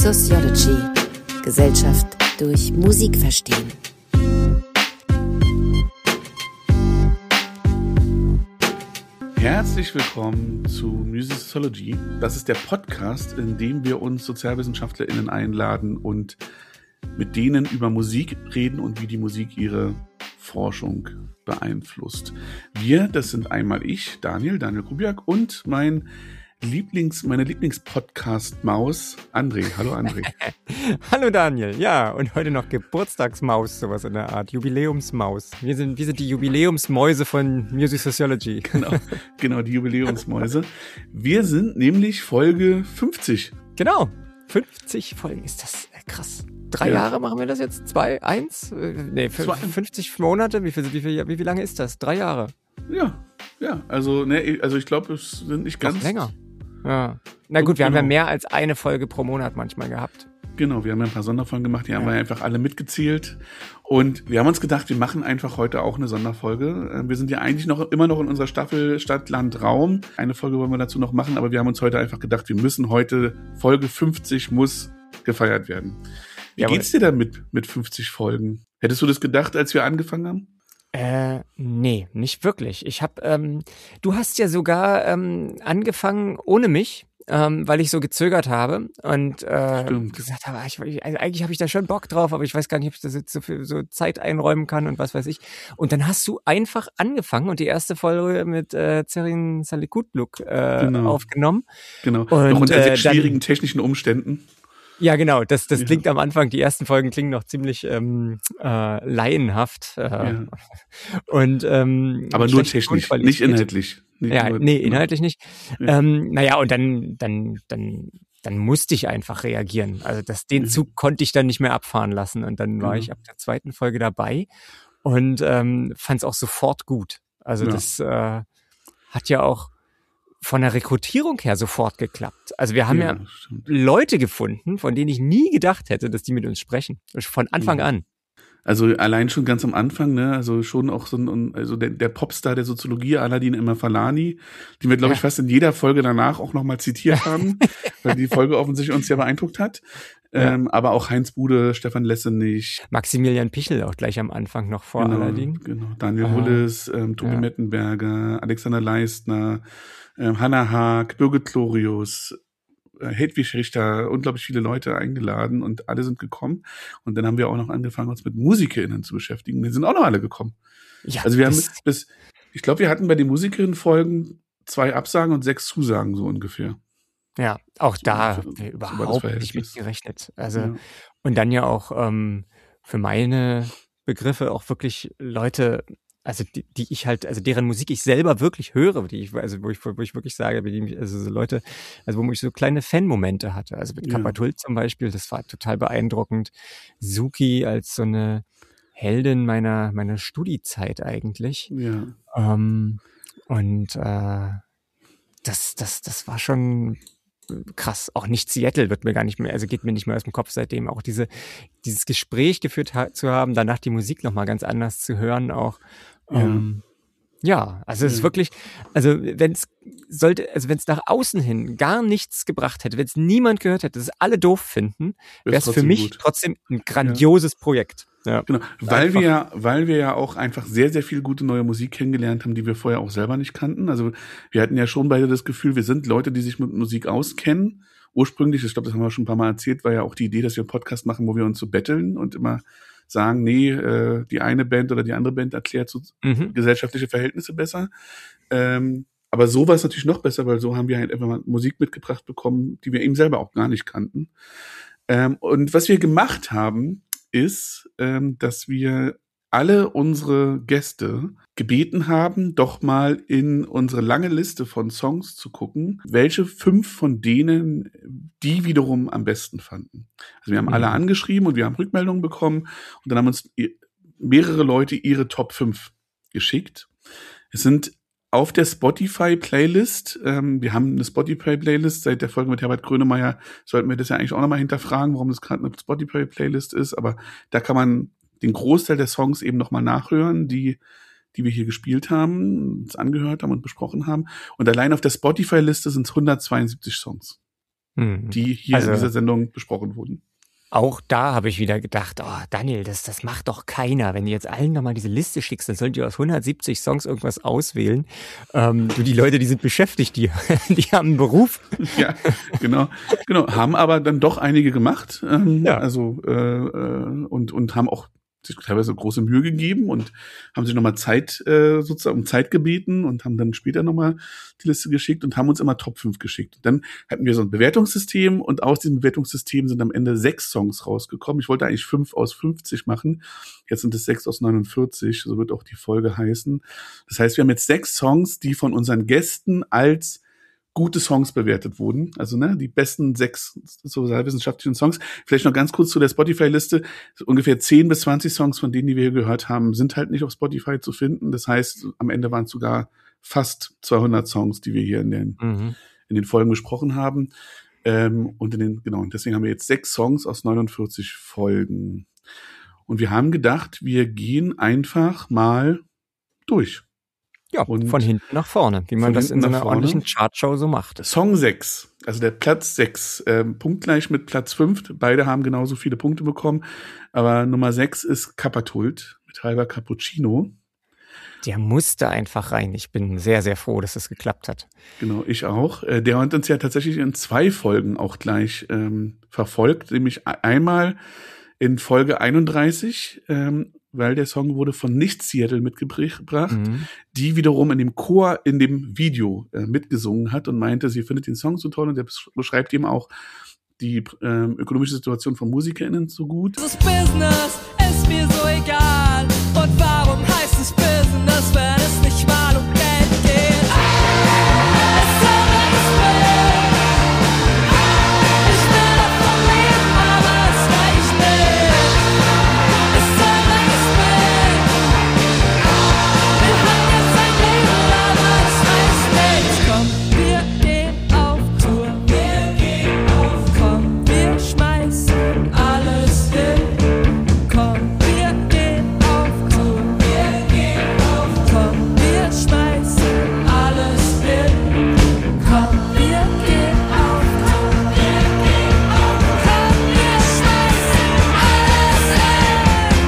Sociology. Gesellschaft durch Musik verstehen. Herzlich willkommen zu Music Sociology. Das ist der Podcast, in dem wir uns SozialwissenschaftlerInnen einladen und mit denen über Musik reden und wie die Musik ihre Forschung beeinflusst. Wir, das sind einmal ich, Daniel Kubiak, und meine Lieblingspodcast-Maus, André. Hallo André. Hallo Daniel, ja, und heute noch Geburtstagsmaus, sowas in der Art, Jubiläumsmaus. Wir sind die Jubiläumsmäuse von Music Sociology. Genau, die Jubiläumsmäuse. Wir sind nämlich Folge 50. Genau, 50 Folgen, ist das krass. 3 Jahre machen wir das jetzt? 2, 1? Nee, 50 Monate? Wie viel lange ist das? 3 Jahre? Ja, also ich glaube, es sind nicht ganz... Noch länger. Ja. Na gut, wir haben ja mehr als eine Folge pro Monat manchmal gehabt. Genau, wir haben ja ein paar Sonderfolgen gemacht, die haben wir einfach alle mitgezählt. Und wir haben uns gedacht, wir machen einfach heute auch eine Sonderfolge. Wir sind ja eigentlich immer noch in unserer Staffel Stadt, Land, Raum. Eine Folge wollen wir dazu noch machen, aber wir haben uns heute einfach gedacht, wir müssen heute, Folge 50 muss gefeiert werden. Wie geht's dir damit mit 50 Folgen? Hättest du das gedacht, als wir angefangen haben? Nee, nicht wirklich. Du hast ja sogar angefangen ohne mich, weil ich so gezögert habe und gesagt habe, eigentlich habe ich da schon Bock drauf, aber ich weiß gar nicht, ob ich das jetzt so Zeit einräumen kann und was weiß ich. Und dann hast du einfach angefangen und die erste Folge mit Zerrin Salikutluk aufgenommen. Genau, und noch unter sehr schwierigen technischen Umständen. Ja, genau. Das klingt am Anfang, die ersten Folgen klingen noch ziemlich laienhaft. Und, aber nur technisch, nicht inhaltlich. Inhaltlich nicht. Ja. Und dann musste ich einfach reagieren. Also den Zug konnte ich dann nicht mehr abfahren lassen. Und dann war ich ab der 2. Folge dabei und fand es auch sofort gut. Also das hat ja auch von der Rekrutierung her sofort geklappt. Also wir haben Leute gefunden, von denen ich nie gedacht hätte, dass die mit uns sprechen. Von Anfang an. Also allein schon ganz am Anfang, ne, also schon auch der Popstar der Soziologie, Aladin Emma-Falani, die wir, glaube ich, fast in jeder Folge danach auch nochmal zitiert haben, weil die Folge offensichtlich uns sehr beeindruckt hat. Aber auch Heinz Bude, Stefan Lessenich. Maximilian Pichel auch gleich am Anfang noch vor Aladin. Genau, Daniel Hulles, Tobi Mettenberger, Alexander Leistner, Hannah Haag, Birgit Glorius, Hedwig Richter, unglaublich viele Leute eingeladen und alle sind gekommen. Und dann haben wir auch noch angefangen, uns mit MusikerInnen zu beschäftigen. Die sind auch noch alle gekommen. Ja, also wir haben ich glaube, wir hatten bei den MusikerInnen-Folgen 2 Absagen und 6 Zusagen so ungefähr. Ja, auch da überhaupt nicht mitgerechnet. Also, und dann ja auch für meine Begriffe auch wirklich Leute, also die ich halt, also deren Musik ich selber wirklich höre, wo ich wirklich sage, also so Leute, also wo ich so kleine Fan-Momente hatte. Also mit Kapatul zum Beispiel, das war total beeindruckend. Suki als so eine Heldin meiner Studiezeit eigentlich. Ja. Das war schon krass. Auch nicht Seattle geht mir nicht mehr aus dem Kopf seitdem. Auch dieses Gespräch geführt zu haben, danach die Musik nochmal ganz anders zu hören auch. Also es ist wirklich, also wenn es nach außen hin gar nichts gebracht hätte, wenn es niemand gehört hätte, dass es alle doof finden, wäre es für mich trotzdem ein grandioses Projekt. Ja. Genau, weil wir ja auch einfach sehr, sehr viel gute neue Musik kennengelernt haben, die wir vorher auch selber nicht kannten. Also wir hatten ja schon beide das Gefühl, wir sind Leute, die sich mit Musik auskennen. Ursprünglich, ich glaube, das haben wir schon ein paar Mal erzählt, war ja auch die Idee, dass wir einen Podcast machen, wo wir uns so betteln und immer sagen, die eine Band oder die andere Band erklärt so gesellschaftliche Verhältnisse besser. Aber so war es natürlich noch besser, weil so haben wir halt einfach mal Musik mitgebracht bekommen, die wir eben selber auch gar nicht kannten. Und was wir gemacht haben, ist, dass wir alle unsere Gäste gebeten haben, doch mal in unsere lange Liste von Songs zu gucken, welche 5 von denen die wiederum am besten fanden. Also wir haben alle angeschrieben und wir haben Rückmeldungen bekommen und dann haben uns mehrere Leute ihre Top 5 geschickt. Es sind auf der Spotify-Playlist, wir haben eine Spotify-Playlist, seit der Folge mit Herbert Grönemeyer sollten wir das ja eigentlich auch nochmal hinterfragen, warum das gerade eine Spotify-Playlist ist, aber da kann man den Großteil der Songs eben nochmal nachhören, die wir hier gespielt haben, uns angehört haben und besprochen haben. Und allein auf der Spotify-Liste sind es 172 Songs. die hier in dieser Sendung besprochen wurden. Auch da habe ich wieder gedacht, oh Daniel, das macht doch keiner. Wenn du jetzt allen nochmal diese Liste schickst, dann sollen die aus 170 Songs irgendwas auswählen. Die Leute, die sind beschäftigt, die haben einen Beruf. Ja, genau. Haben aber dann doch einige gemacht. Ja. Also und haben auch sich teilweise große Mühe gegeben und haben sich nochmal sozusagen um Zeit gebeten und haben dann später nochmal die Liste geschickt und haben uns immer Top 5 geschickt. Und dann hatten wir so ein Bewertungssystem und aus diesem Bewertungssystem sind am Ende 6 Songs rausgekommen. Ich wollte eigentlich 5 aus 50 machen. Jetzt sind es 6 aus 49. So wird auch die Folge heißen. Das heißt, wir haben jetzt 6 Songs, die von unseren Gästen als gute Songs bewertet wurden. Also die besten 6 sozialwissenschaftlichen Songs. Vielleicht noch ganz kurz zu der Spotify-Liste. Ungefähr 10 bis 20 Songs von denen, die wir hier gehört haben, sind halt nicht auf Spotify zu finden. Das heißt, am Ende waren es sogar fast 200 Songs, die wir hier in den Folgen besprochen haben. Und deswegen haben wir jetzt 6 Songs aus 49 Folgen. Und wir haben gedacht, wir gehen einfach mal durch. Ja, und von hinten nach vorne, wie man das in so einer ordentlichen Chartshow so macht. Song 6, also der Platz 6, punktgleich mit Platz 5. Beide haben genauso viele Punkte bekommen. Aber Nummer 6 ist Capatult mit Halber Cappuccino. Der musste einfach rein. Ich bin sehr, sehr froh, dass es geklappt hat. Genau, ich auch. Der hat uns ja tatsächlich in 2 Folgen auch gleich verfolgt. Nämlich einmal in Folge 31, weil der Song wurde von Nicht-Seattle mitgebracht, die wiederum in dem Chor in dem Video mitgesungen hat und meinte, sie findet den Song so toll und er beschreibt eben auch die ökonomische Situation von MusikerInnen so gut. Das Business ist mir so egal und warum heißt es Business, wenn es nicht mal um Geld geht? Es soll alles will. Ich will davon leben, aber es reicht nicht. Es soll alles will. Wir haben jetzt ein Leben, aber es reicht nicht. Komm, wir gehen auf Tour. Komm, wir schmeißen alles hin. Komm, wir gehen auf Tour. Komm, wir schmeißen alles hin. Komm, wir gehen auf Tour. Komm, wir schmeißen alles hin.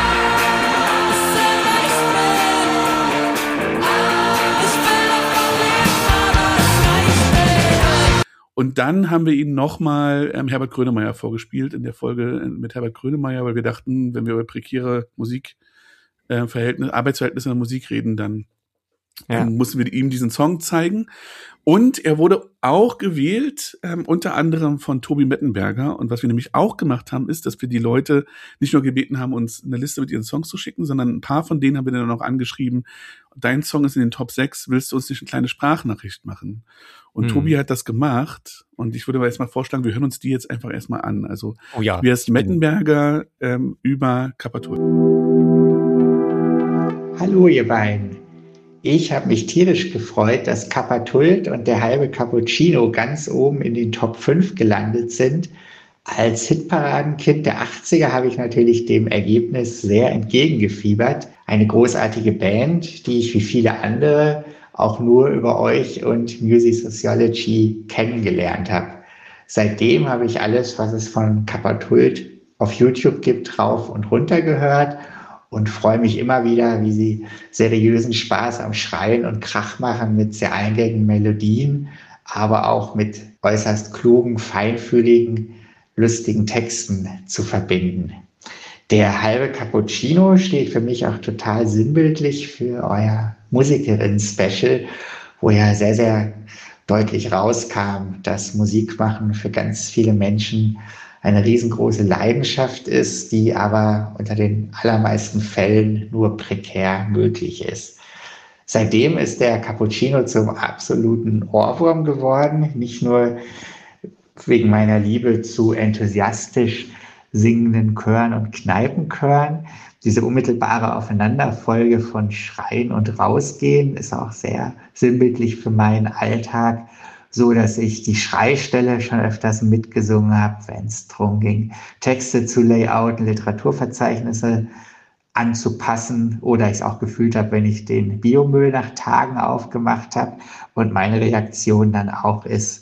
Es soll reicht nicht. Ich will davon leben, aber es reicht nicht. Und dann haben wir ihn nochmal Herbert Grönemeyer vorgespielt in der Folge mit Herbert Grönemeyer, weil wir dachten, wenn wir über prekäre Arbeitsverhältnisse in der Musik reden, dann mussten wir ihm diesen Song zeigen. Und er wurde auch gewählt, unter anderem von Tobi Mettenberger. Und was wir nämlich auch gemacht haben, ist, dass wir die Leute nicht nur gebeten haben, uns eine Liste mit ihren Songs zu schicken, sondern ein paar von denen haben wir dann auch angeschrieben, dein Song ist in den Top 6, willst du uns nicht eine kleine Sprachnachricht machen? Und Tobi hat das gemacht. Und ich würde aber erstmal vorschlagen, wir hören uns die jetzt einfach erstmal an. Also wir ist Mettenberger über Capatult. Hallo ihr beiden. Ich habe mich tierisch gefreut, dass Capatult und der halbe Cappuccino ganz oben in den Top 5 gelandet sind. Als Hitparadenkind der 80er habe ich natürlich dem Ergebnis sehr entgegengefiebert. Eine großartige Band, die ich wie viele andere auch nur über euch und Music Sociology kennengelernt habe. Seitdem habe ich alles, was es von Capatult auf YouTube gibt, rauf und runter gehört und freue mich immer wieder, wie sie seriösen Spaß am Schreien und Krach machen mit sehr eingängigen Melodien, aber auch mit äußerst klugen, feinfühligen, lustigen Texten zu verbinden. Der halbe Cappuccino steht für mich auch total sinnbildlich für euer Musikerinnen-Special, wo ja sehr, sehr deutlich rauskam, dass Musikmachen für ganz viele Menschen eine riesengroße Leidenschaft ist, die aber unter den allermeisten Fällen nur prekär möglich ist. Seitdem ist der Cappuccino zum absoluten Ohrwurm geworden, nicht nur wegen meiner Liebe zu enthusiastisch singenden Chören und Kneipenchören. Diese unmittelbare Aufeinanderfolge von Schreien und Rausgehen ist auch sehr sinnbildlich für meinen Alltag, so dass ich die Schreistelle schon öfters mitgesungen habe, wenn es darum ging, Texte zu Layouten, Literaturverzeichnisse anzupassen, oder ich es auch gefühlt habe, wenn ich den Biomüll nach Tagen aufgemacht habe und meine Reaktion dann auch ist,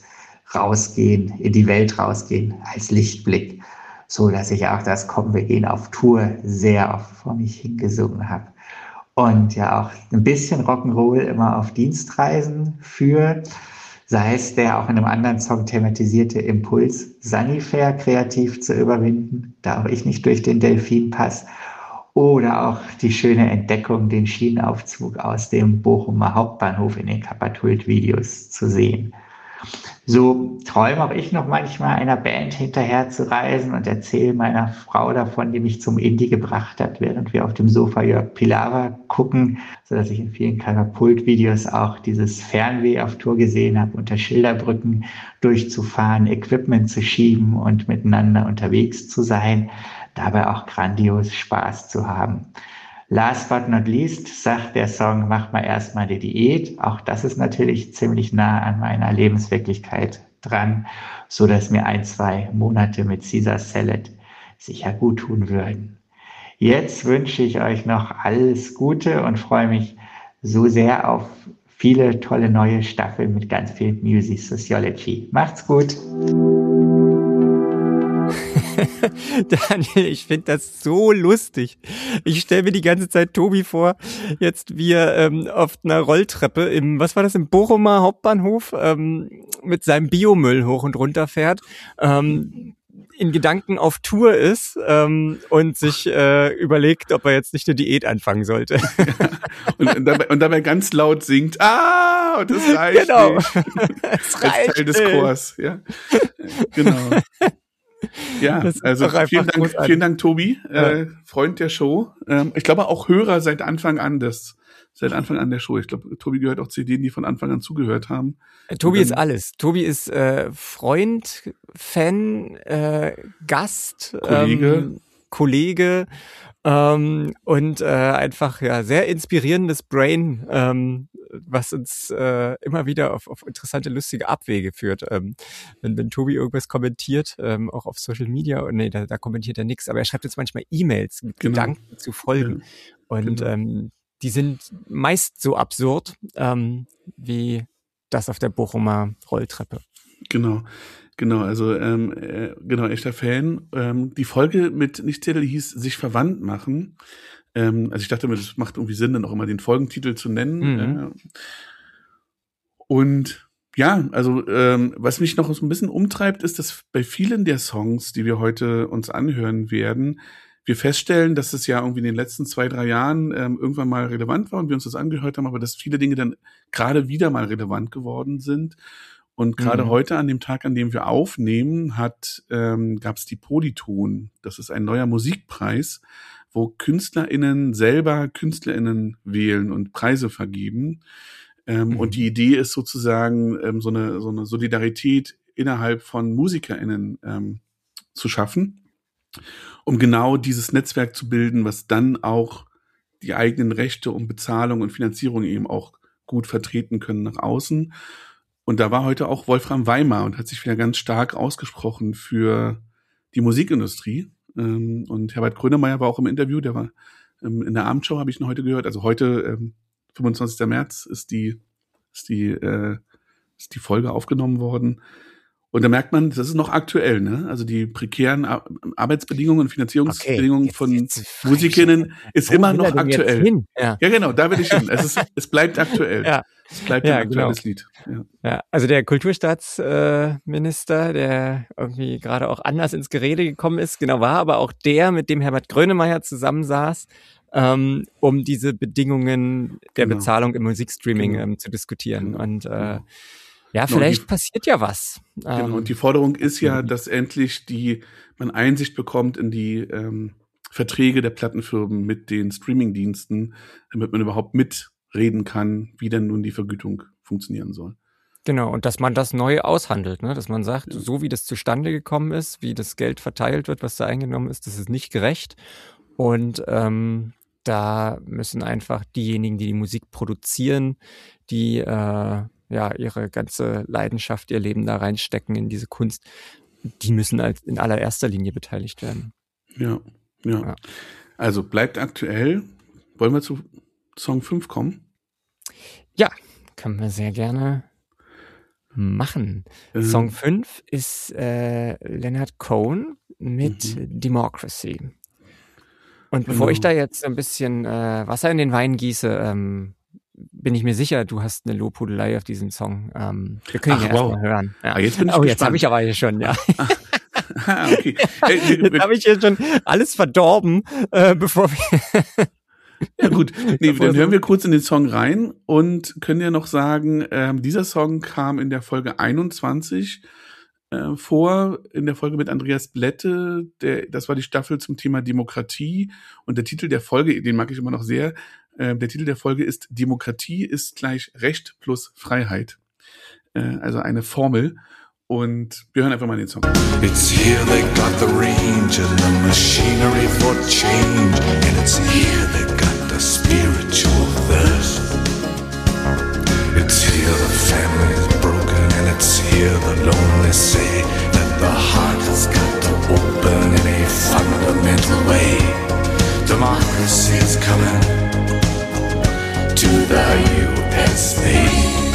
rausgehen, in die Welt rausgehen, als Lichtblick, so dass ich auch das Komm, wir gehen auf Tour sehr oft vor mich hingesungen habe. Und ja auch ein bisschen Rock'n'Roll immer auf Dienstreisen führe, sei es der auch in einem anderen Song thematisierte Impuls, Sanifair kreativ zu überwinden, da auch ich nicht durch den Delfinpass, oder auch die schöne Entdeckung, den Schienenaufzug aus dem Bochumer Hauptbahnhof in den Kapatolt-Videos zu sehen. So träume auch ich noch manchmal einer Band hinterher zu reisen und erzähle meiner Frau davon, die mich zum Indie gebracht hat, während wir auf dem Sofa Jörg Pilawa gucken, sodass ich in vielen Katapult-Videos auch dieses Fernweh auf Tour gesehen habe, unter Schilderbrücken durchzufahren, Equipment zu schieben und miteinander unterwegs zu sein, dabei auch grandios Spaß zu haben. Last but not least sagt der Song, mach mal erstmal die Diät. Auch das ist natürlich ziemlich nah an meiner Lebenswirklichkeit dran, so dass mir 1-2 Monate mit Caesar Salad sicher gut tun würden. Jetzt wünsche ich euch noch alles Gute und freue mich so sehr auf viele tolle neue Staffeln mit ganz viel Music Sociology. Macht's gut! Daniel, ich finde das so lustig. Ich stelle mir die ganze Zeit Tobi vor, jetzt wie er auf einer Rolltreppe im Bochumer Hauptbahnhof mit seinem Biomüll hoch und runter fährt, in Gedanken auf Tour ist und sich überlegt, ob er jetzt nicht eine Diät anfangen sollte. Ja. Und dabei ganz laut singt, und das reicht genau. nicht. Es reicht als Teil des Chors. Ja. Genau. Ja, also vielen Dank, Tobi, Freund der Show. Ich glaube auch Hörer seit Anfang an der Show. Ich glaube, Tobi gehört auch zu denen, die von Anfang an zugehört haben. Tobi ist alles. Tobi ist Freund, Fan, Gast, Kollege und einfach sehr inspirierendes Brain, was uns immer wieder auf interessante, lustige Abwege führt. Wenn Tobi irgendwas kommentiert, auch auf Social Media, da kommentiert er nichts, aber er schreibt jetzt manchmal E-Mails mit Gedanken zu Folgen. Und die sind meist so absurd wie das auf der Bochumer Rolltreppe. Genau, also echter Fan. Die Folge mit Nichtzettel hieß sich verwandt machen. Also ich dachte mir, das macht irgendwie Sinn, dann auch immer den Folgentitel zu nennen. Und ja, also was mich noch so ein bisschen umtreibt, ist, dass bei vielen der Songs, die wir heute uns anhören werden, wir feststellen, dass es ja irgendwie in den letzten 2-3 Jahren irgendwann mal relevant war und wir uns das angehört haben, aber dass viele Dinge dann gerade wieder mal relevant geworden sind. Und gerade heute, an dem Tag, an dem wir aufnehmen, gab es die Polyton. Das ist ein neuer Musikpreis, wo KünstlerInnen selber KünstlerInnen wählen und Preise vergeben. Und die Idee ist sozusagen, so eine Solidarität innerhalb von MusikerInnen zu schaffen, um genau dieses Netzwerk zu bilden, was dann auch die eigenen Rechte und Bezahlung und Finanzierung eben auch gut vertreten können nach außen. Und da war heute auch Wolfram Weimar und hat sich wieder ganz stark ausgesprochen für die Musikindustrie. Und Herbert Grönemeyer war auch im Interview, der war in der Abendshow, habe ich ihn heute gehört. Also heute, 25. März, ist die Folge aufgenommen worden. Und da merkt man, das ist noch aktuell, ne? Also die prekären Arbeitsbedingungen und Finanzierungsbedingungen von Musikerinnen ist immer noch aktuell. Ja, genau, da will ich hin. Es bleibt aktuell. Ja. Es bleibt ein aktuelles Lied. Ja, also der Kulturstaatsminister, der irgendwie gerade auch anders ins Gerede gekommen ist, war aber auch der, mit dem Herbert Grönemeyer zusammensaß, um diese Bedingungen der Bezahlung im Musikstreaming zu diskutieren. Und vielleicht passiert ja was. Genau, und die Forderung ist ja, dass endlich man Einsicht bekommt in die Verträge der Plattenfirmen mit den Streamingdiensten, damit man überhaupt mitreden kann, wie denn nun die Vergütung funktionieren soll. Genau, und dass man das neu aushandelt, ne? Dass man sagt, so wie das zustande gekommen ist, wie das Geld verteilt wird, was da eingenommen ist, das ist nicht gerecht. Und da müssen einfach diejenigen, die die Musik produzieren, die ihre ganze Leidenschaft, ihr Leben da reinstecken in diese Kunst, die müssen in allererster Linie beteiligt werden. Ja. Also bleibt aktuell. Wollen wir zu Song 5 kommen? Ja, können wir sehr gerne machen. Song 5 ist Leonard Cohen mit Democracy. Und bevor ich da jetzt ein bisschen Wasser in den Wein gieße, bin ich mir sicher, du hast eine Lobhudelei auf diesen Song. Wir können ihn erstmal hören. Ja. Jetzt bin ich gespannt. Jetzt habe ich aber hier schon, ja. Okay. Jetzt habe ich hier schon alles verdorben, bevor wir... Ja gut, dann hören wir kurz in den Song rein und können ja noch sagen, dieser Song kam in der Folge 21 vor, in der Folge mit Andreas Blätte, das war die Staffel zum Thema Demokratie und der Titel der Folge, den mag ich immer noch sehr, der Titel der Folge ist Demokratie ist gleich Recht plus Freiheit. Also eine Formel. Und wir hören einfach mal den Song. It's here they got the range and the machinery for change. And it's here they got the spiritual thirst. It's here the family is broken and it's here the lonely say that the heart has got to open in a fundamental way. Democracy is coming to the USA.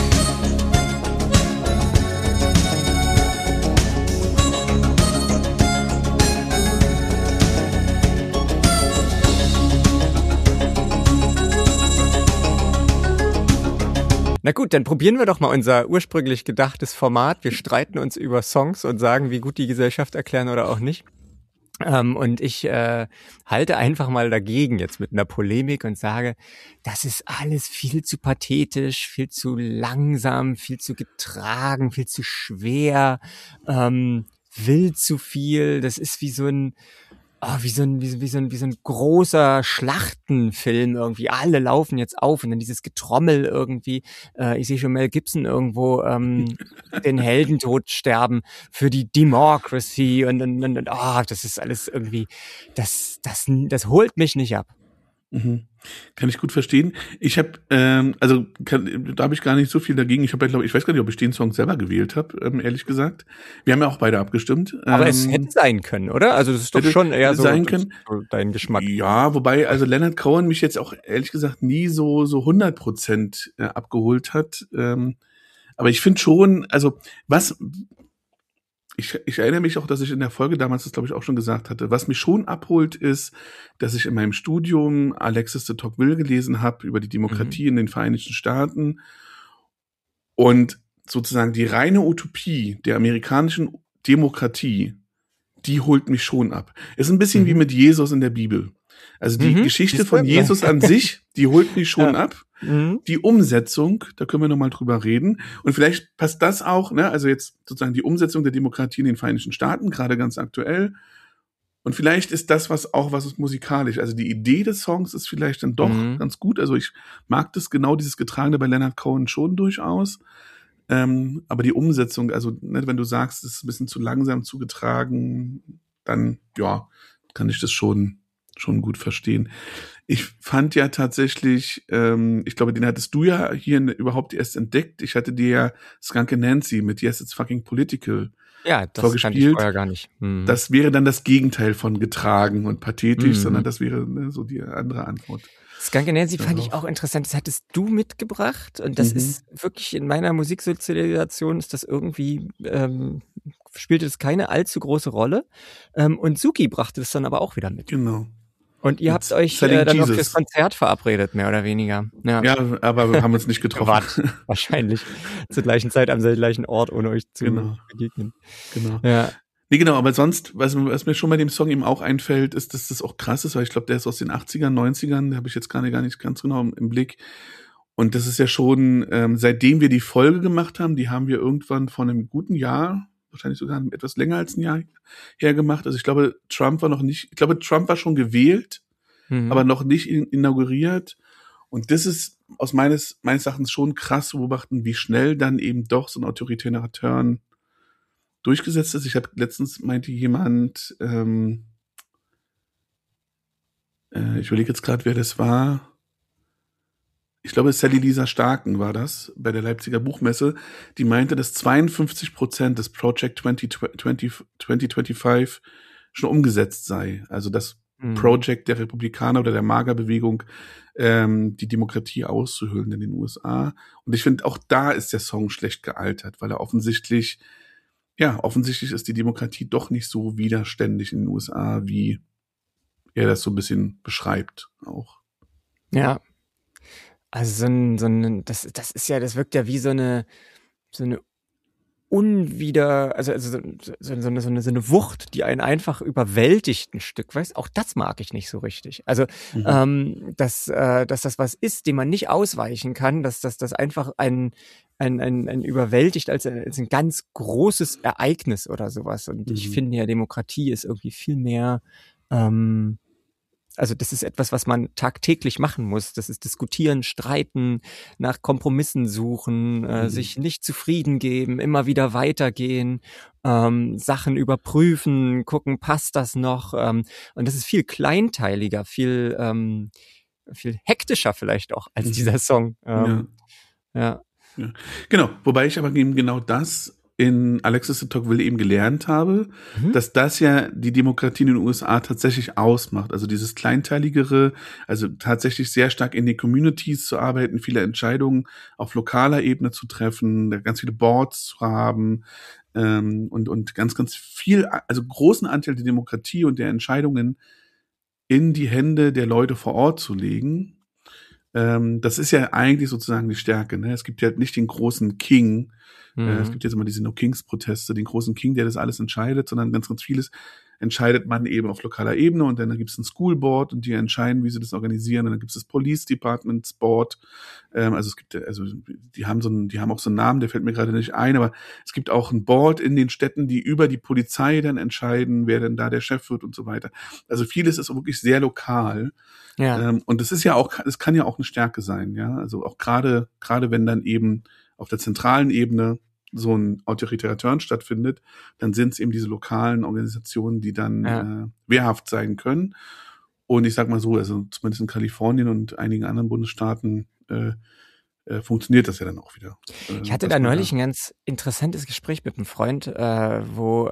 Na gut, dann probieren wir doch mal unser ursprünglich gedachtes Format. Wir streiten uns über Songs und sagen, wie gut die Gesellschaft erklären oder auch nicht. Und ich halte einfach mal dagegen jetzt mit einer Polemik und sage, das ist alles viel zu pathetisch, viel zu langsam, viel zu getragen, viel zu schwer, will zu viel. Das ist wie so ein großer Schlachtenfilm irgendwie. Alle laufen jetzt auf und dann dieses Getrommel irgendwie. Ich sehe schon Mel Gibson irgendwo den Heldentod sterben für die Democracy und das ist alles irgendwie, das holt mich nicht ab. Kann ich gut verstehen. Ich habe, da habe ich gar nicht so viel dagegen. Ich weiß gar nicht, ob ich den Song selber gewählt habe, ehrlich gesagt. Wir haben ja auch beide abgestimmt. Aber es hätte sein können, oder? Also das ist doch schon eher so dein Geschmack. Ja, wobei also Leonard Cohen mich jetzt auch ehrlich gesagt nie so 100% abgeholt hat. Aber ich finde schon, also ich erinnere mich auch, dass ich in der Folge damals das, glaube ich, auch schon gesagt hatte. Was mich schon abholt, ist, dass ich in meinem Studium Alexis de Tocqueville gelesen habe über die Demokratie in den Vereinigten Staaten. Und sozusagen die reine Utopie der amerikanischen Demokratie, die holt mich schon ab. Ist ein bisschen wie mit Jesus in der Bibel. Also die Geschichte von Jesus an sich, die holt mich schon ab. Die Umsetzung, da können wir nochmal drüber reden. Und vielleicht passt das auch, ne? Also jetzt sozusagen die Umsetzung der Demokratie in den Vereinigten Staaten, gerade ganz aktuell. Und vielleicht ist das was ist musikalisch. Also die Idee des Songs ist vielleicht dann doch ganz gut. Also ich mag das genau, dieses Getragene bei Leonard Cohen schon durchaus. Aber die Umsetzung, also ne, wenn du sagst, es ist ein bisschen zu langsam zugetragen, dann ja, kann ich das schon gut verstehen. Ich fand ja tatsächlich, ich glaube, den hattest du ja hier überhaupt erst entdeckt. Ich hatte dir ja Skunk Nancy mit Yes, It's Fucking Political das kannte ich vorher gar nicht. Das wäre dann das Gegenteil von getragen und pathetisch, sondern das wäre so die andere Antwort. Skunk Nancy fand ich auch interessant. Das hattest du mitgebracht und das ist wirklich in meiner Musiksozialisation ist das irgendwie, spielte das keine allzu große Rolle. Und Suki brachte das dann aber auch wieder mit. Genau. Und ihr habt euch dann noch fürs Konzert verabredet, mehr oder weniger. Ja, aber wir haben uns nicht getroffen. Wahrscheinlich zur gleichen Zeit am gleichen Ort, ohne euch zu begegnen. Genau. Ja. Nee, genau, aber sonst, was mir schon bei dem Song eben auch einfällt, ist, dass das auch krass ist, weil ich glaube, der ist aus den 80ern, 90ern, da habe ich jetzt gar nicht ganz genau im Blick. Und das ist ja schon, seitdem wir die Folge gemacht haben, die haben wir irgendwann vor einem guten Jahr, wahrscheinlich sogar etwas länger als ein Jahr her gemacht. Also ich glaube, Trump war schon gewählt, aber noch nicht inauguriert. Und das ist aus meines Erachtens schon krass zu beobachten, wie schnell dann eben doch so ein autoritärer Turn durchgesetzt ist. Ich habe letztens meinte jemand, ich überlege jetzt gerade, wer das war. Ich glaube, Sally Lisa Starken war das, bei der Leipziger Buchmesse, die meinte, dass 52% des Project 2025 schon umgesetzt sei. Also dass Project der Republikaner oder der MAGA-Bewegung, die Demokratie auszuhöhlen in den USA. Und ich finde, auch da ist der Song schlecht gealtert, weil er offensichtlich ist die Demokratie doch nicht so widerständig in den USA, wie er das so ein bisschen beschreibt auch. Ja. Also das wirkt ja wie so eine so eine Wucht, die einen einfach überwältigt ein Stück, weißt? Auch das mag ich nicht so richtig. Also, dass das was ist, dem man nicht ausweichen kann, dass das einfach ein überwältigt als ein ganz großes Ereignis oder sowas. Und ich finde ja, Demokratie ist irgendwie viel mehr, also das ist etwas, was man tagtäglich machen muss. Das ist diskutieren, streiten, nach Kompromissen suchen, sich nicht zufrieden geben, immer wieder weitergehen, Sachen überprüfen, gucken, passt das noch? Und das ist viel kleinteiliger, viel hektischer vielleicht auch als dieser Song. Ja. Genau, wobei ich aber eben genau das in Alexis de Tocqueville eben gelernt habe, dass das ja die Demokratie in den USA tatsächlich ausmacht. Also dieses Kleinteiligere, also tatsächlich sehr stark in den Communities zu arbeiten, viele Entscheidungen auf lokaler Ebene zu treffen, ganz viele Boards zu haben, und ganz, ganz viel, also großen Anteil der Demokratie und der Entscheidungen in die Hände der Leute vor Ort zu legen. Das ist ja eigentlich sozusagen die Stärke, ne? Es gibt ja nicht den großen King. Es gibt jetzt immer diese No-Kings-Proteste, den großen King, der das alles entscheidet, sondern ganz, ganz vieles entscheidet man eben auf lokaler Ebene und dann gibt es ein School Board und die entscheiden, wie sie das organisieren und dann gibt es das Police Departments Board. Die haben auch so einen Namen, der fällt mir gerade nicht ein, aber es gibt auch ein Board in den Städten, die über die Polizei dann entscheiden, wer denn da der Chef wird und so weiter. Also vieles ist wirklich sehr lokal. Ja. Und das ist ja auch, es kann ja auch eine Stärke sein, ja. Also auch gerade wenn dann eben auf der zentralen Ebene so ein autoritärer Turn stattfindet, dann sind es eben diese lokalen Organisationen, die dann wehrhaft sein können. Und ich sag mal so, also zumindest in Kalifornien und einigen anderen Bundesstaaten funktioniert das ja dann auch wieder. Ich hatte da neulich ein ganz interessantes Gespräch mit einem Freund, wo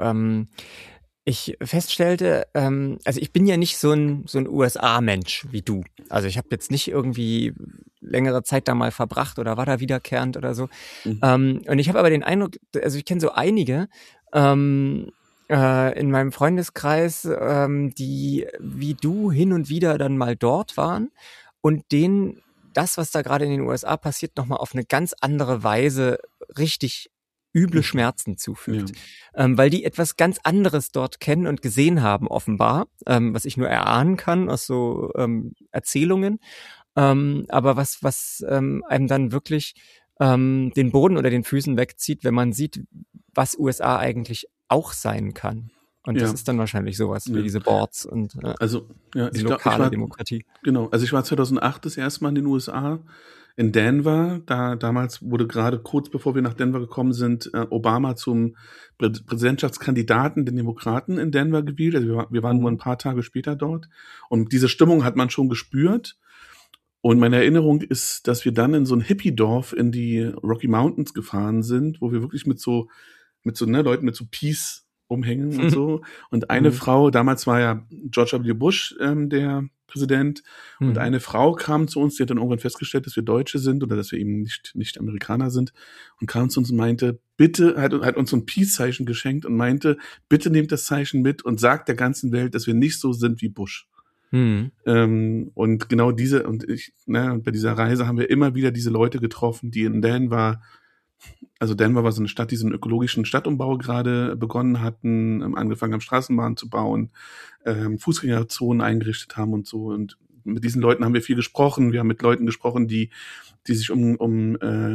ich feststellte, also ich bin ja nicht so ein USA-Mensch wie du. Also ich habe jetzt nicht irgendwie längere Zeit da mal verbracht oder war da wiederkehrend oder so. Und ich habe aber den Eindruck, also ich kenne so einige in meinem Freundeskreis, die wie du hin und wieder dann mal dort waren und denen das, was da gerade in den USA passiert, nochmal auf eine ganz andere Weise richtig üble Schmerzen zufügt, weil die etwas ganz anderes dort kennen und gesehen haben offenbar, was ich nur erahnen kann aus so Erzählungen, aber was einem dann wirklich den Boden unter den Füßen wegzieht, wenn man sieht, was USA eigentlich auch sein kann. Und das ist dann wahrscheinlich sowas wie diese Boards und die lokale Demokratie. Genau, also ich war 2008 das erste Mal in den USA, in Denver. Damals wurde gerade kurz bevor wir nach Denver gekommen sind, Obama zum Präsidentschaftskandidaten der Demokraten in Denver gewählt. Also wir waren nur ein paar Tage später dort. Und diese Stimmung hat man schon gespürt. Und meine Erinnerung ist, dass wir dann in so ein Hippie-Dorf in die Rocky Mountains gefahren sind, wo wir wirklich mit so Leuten mit so Peace umhängen und so. Und eine Frau, damals war ja George W. Bush der Präsident, und eine Frau kam zu uns, die hat dann irgendwann festgestellt, dass wir Deutsche sind oder dass wir eben nicht Amerikaner sind, und kam zu uns und meinte, bitte, hat uns so ein Peace-Zeichen geschenkt und meinte, bitte nehmt das Zeichen mit und sagt der ganzen Welt, dass wir nicht so sind wie Bush. Und genau bei dieser Reise haben wir immer wieder diese Leute getroffen, die in Denver, also Denver war so eine Stadt, die so einen ökologischen Stadtumbau gerade begonnen hatten, angefangen haben, Straßenbahnen zu bauen, Fußgängerzonen eingerichtet haben und so. Und mit diesen Leuten haben wir viel gesprochen. Wir haben mit Leuten gesprochen, die sich um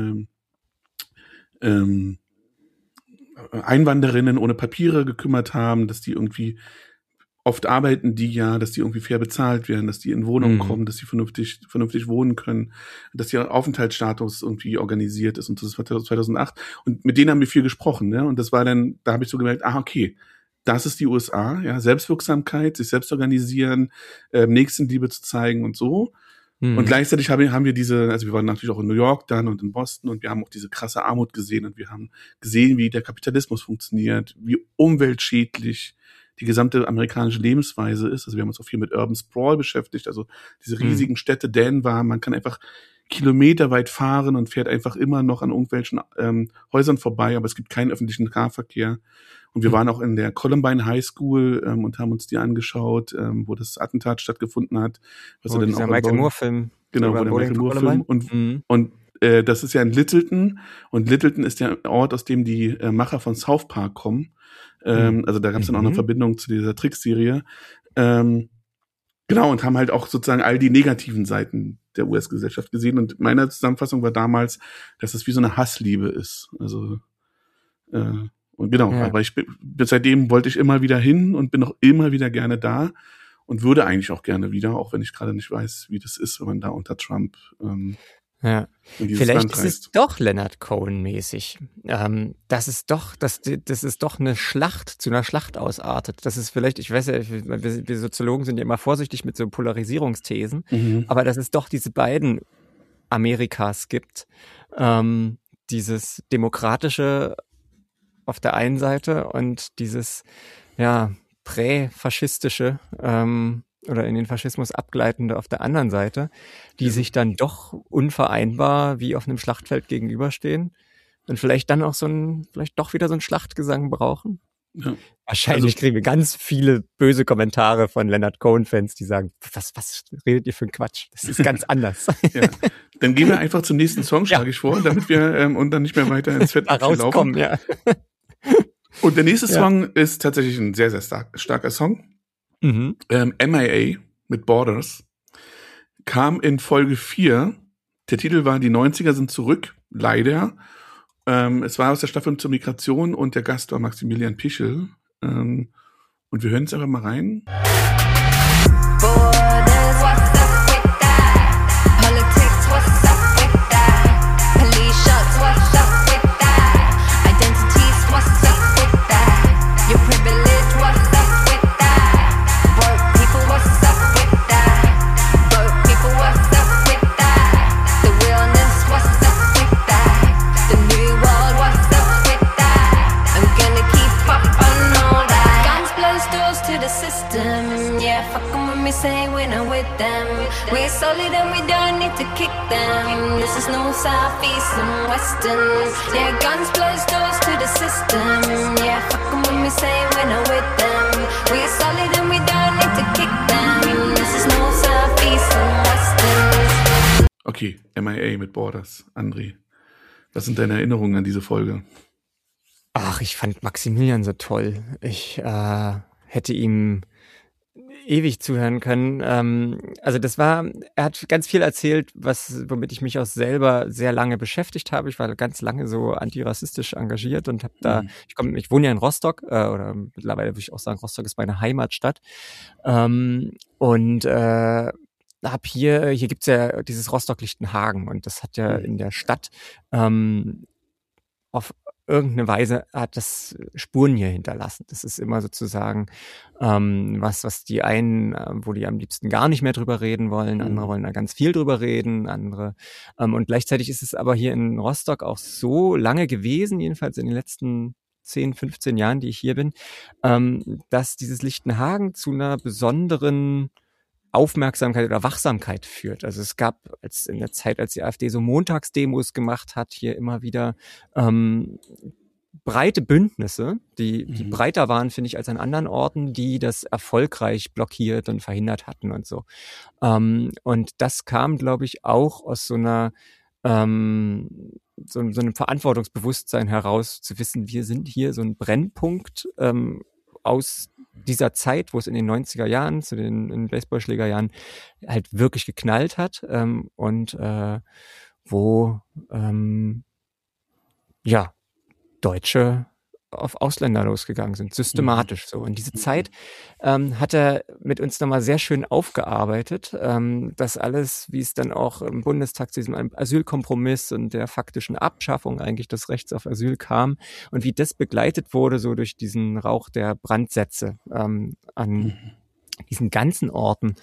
Einwanderinnen ohne Papiere gekümmert haben, dass die irgendwie oft arbeiten die ja, dass die irgendwie fair bezahlt werden, dass die in Wohnungen kommen, dass die vernünftig wohnen können, dass ihr Aufenthaltsstatus irgendwie organisiert ist. Und das war 2008. Und mit denen haben wir viel gesprochen, ne? Und das war dann, da habe ich so gemerkt, okay, das ist die USA, ja, Selbstwirksamkeit, sich selbst organisieren, Nächstenliebe zu zeigen und so. Und gleichzeitig haben wir wir waren natürlich auch in New York dann und in Boston, und wir haben auch diese krasse Armut gesehen, und wir haben gesehen, wie der Kapitalismus funktioniert, wie umweltschädlich die gesamte amerikanische Lebensweise ist. Also wir haben uns auch viel mit Urban Sprawl beschäftigt, also diese riesigen Städte, Denver, man kann einfach kilometerweit fahren und fährt einfach immer noch an irgendwelchen Häusern vorbei, aber es gibt keinen öffentlichen Nahverkehr. Und wir waren auch in der Columbine High School und haben uns die angeschaut, wo das Attentat stattgefunden hat. Was Oh, dann dieser auch Michael Moore-Film. Genau, über wo der Bowling Michael for Moore-Film. Columbine. Und das ist ja in Littleton. Und Littleton ist der Ort, aus dem die Macher von South Park kommen. Also da gab es dann auch eine Verbindung zu dieser Trickserie. Genau, und haben halt auch sozusagen all die negativen Seiten der US-Gesellschaft gesehen. Und meine Zusammenfassung war damals, dass es wie so eine Hassliebe ist. Also und genau, Ja. aber seitdem wollte ich immer wieder hin und bin auch immer wieder gerne da und würde eigentlich auch gerne wieder, auch wenn ich gerade nicht weiß, wie das ist, wenn man da unter Trump Ja. in dieses Vielleicht Land ist es reist. doch Leonard Cohen-mäßig. Das ist doch eine Schlacht zu einer Schlacht ausartet. Das ist vielleicht, ich weiß ja, wir Soziologen sind ja immer vorsichtig mit so Polarisierungsthesen, aber dass es doch diese beiden Amerikas gibt. Dieses demokratische auf der einen Seite und dieses, ja, präfaschistische oder in den Faschismus abgleitende auf der anderen Seite, die sich dann doch unvereinbar wie auf einem Schlachtfeld gegenüberstehen und vielleicht dann auch vielleicht doch wieder so einen Schlachtgesang brauchen. Ja. Wahrscheinlich kriegen wir ganz viele böse Kommentare von Leonard Cohen-Fans, die sagen, was redet ihr für einen Quatsch? Das ist ganz anders. Ja. Dann gehen wir einfach zum nächsten Song, schlage ich vor, damit wir und dann nicht mehr weiter ins Fett rauskommen, laufen. ja. Und der nächste Song ist tatsächlich ein sehr, sehr starker Song. MIA mit Borders kam in Folge 4. Der Titel war Die 90er sind zurück, leider. Es war aus der Staffel zur Migration und der Gast war Maximilian Pichel. Und wir hören jetzt einfach mal rein. Borders, what's up with that? Politics, what's up with that? Police shots, what's up with that? Identities, what's up with that? Your privilege, what's up with that? Broke people, what's up with that? Broke people, what's up with that? The realness, what's up with that? The new world, what's up with that? I'm gonna keep up on all that. Guns blows doors to the system. Yeah, fuck 'em when we say we're not with them. We're solid and we don't need to kick them. This is no south, east and western. Yeah, guns blows doors to the system. Yeah, fuck 'em when we say we're not with them. We're solid and we don't need to kick them. This is no south, east and western. Okay, MIA mit Borders. André, was sind deine Erinnerungen an diese Folge? Ach, ich fand Maximilian so toll. Ich hätte ihm ewig zuhören können. Also er hat ganz viel erzählt, womit ich mich auch selber sehr lange beschäftigt habe. Ich war ganz lange so antirassistisch engagiert und habe ich wohne ja in Rostock, oder mittlerweile würde ich auch sagen, Rostock ist meine Heimatstadt. Und hier gibt's ja dieses Rostock-Lichtenhagen und das hat ja in der Stadt auf irgendeine Weise hat das Spuren hier hinterlassen. Das ist immer sozusagen was die einen, wo die am liebsten gar nicht mehr drüber reden wollen, andere wollen da ganz viel drüber reden, andere und gleichzeitig ist es aber hier in Rostock auch so lange gewesen, jedenfalls in den letzten 10, 15 Jahren, die ich hier bin, dass dieses Lichtenhagen zu einer besonderen Aufmerksamkeit oder Wachsamkeit führt. Also es gab in der Zeit, als die AfD so Montagsdemos gemacht hat, hier immer wieder breite Bündnisse, die breiter waren, finde ich, als an anderen Orten, die das erfolgreich blockiert und verhindert hatten und so. Und das kam, glaube ich, auch aus so einem Verantwortungsbewusstsein heraus, zu wissen, wir sind hier so ein Brennpunkt aus dieser Zeit, wo es in den 90er Jahren, in den Baseballschlägerjahren halt wirklich geknallt hat und wo Deutsche auf Ausländer losgegangen sind, systematisch so. Und diese Zeit hat er mit uns nochmal sehr schön aufgearbeitet, das alles, wie es dann auch im Bundestag zu diesem Asylkompromiss und der faktischen Abschaffung eigentlich des Rechts auf Asyl kam und wie das begleitet wurde so durch diesen Rauch der Brandsätze an diesen ganzen Orten.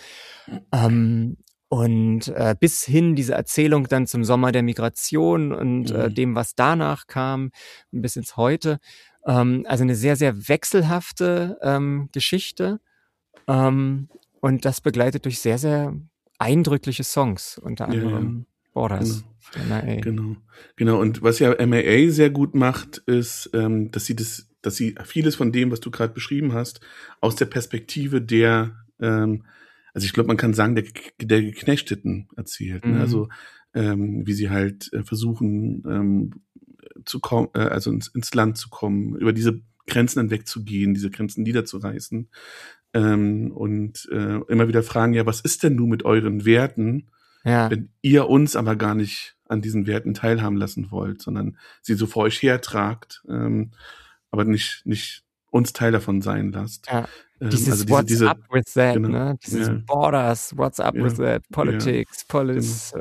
Und bis hin diese Erzählung dann zum Sommer der Migration und dem, was danach kam, bis ins Heute. Also eine sehr, sehr wechselhafte Geschichte. Und das begleitet durch sehr, sehr eindrückliche Songs, unter anderem Borders. Genau. Und was ja MAA sehr gut macht, ist, dass sie vieles von dem, was du gerade beschrieben hast, aus der Perspektive der, also ich glaube, man kann sagen, der Geknechteten erzählt. Ne? Also wie sie halt versuchen zu kommen, also ins Land zu kommen, über diese Grenzen hinwegzugehen, diese Grenzen niederzureißen. Und immer wieder fragen, ja, was ist denn nun mit euren Werten, wenn ihr uns aber gar nicht an diesen Werten teilhaben lassen wollt, sondern sie so vor euch hertragt, aber nicht uns Teil davon sein lasst. Ja. Dieses What's up with that, ne? Dieses Borders, What's up with that, Politics, Police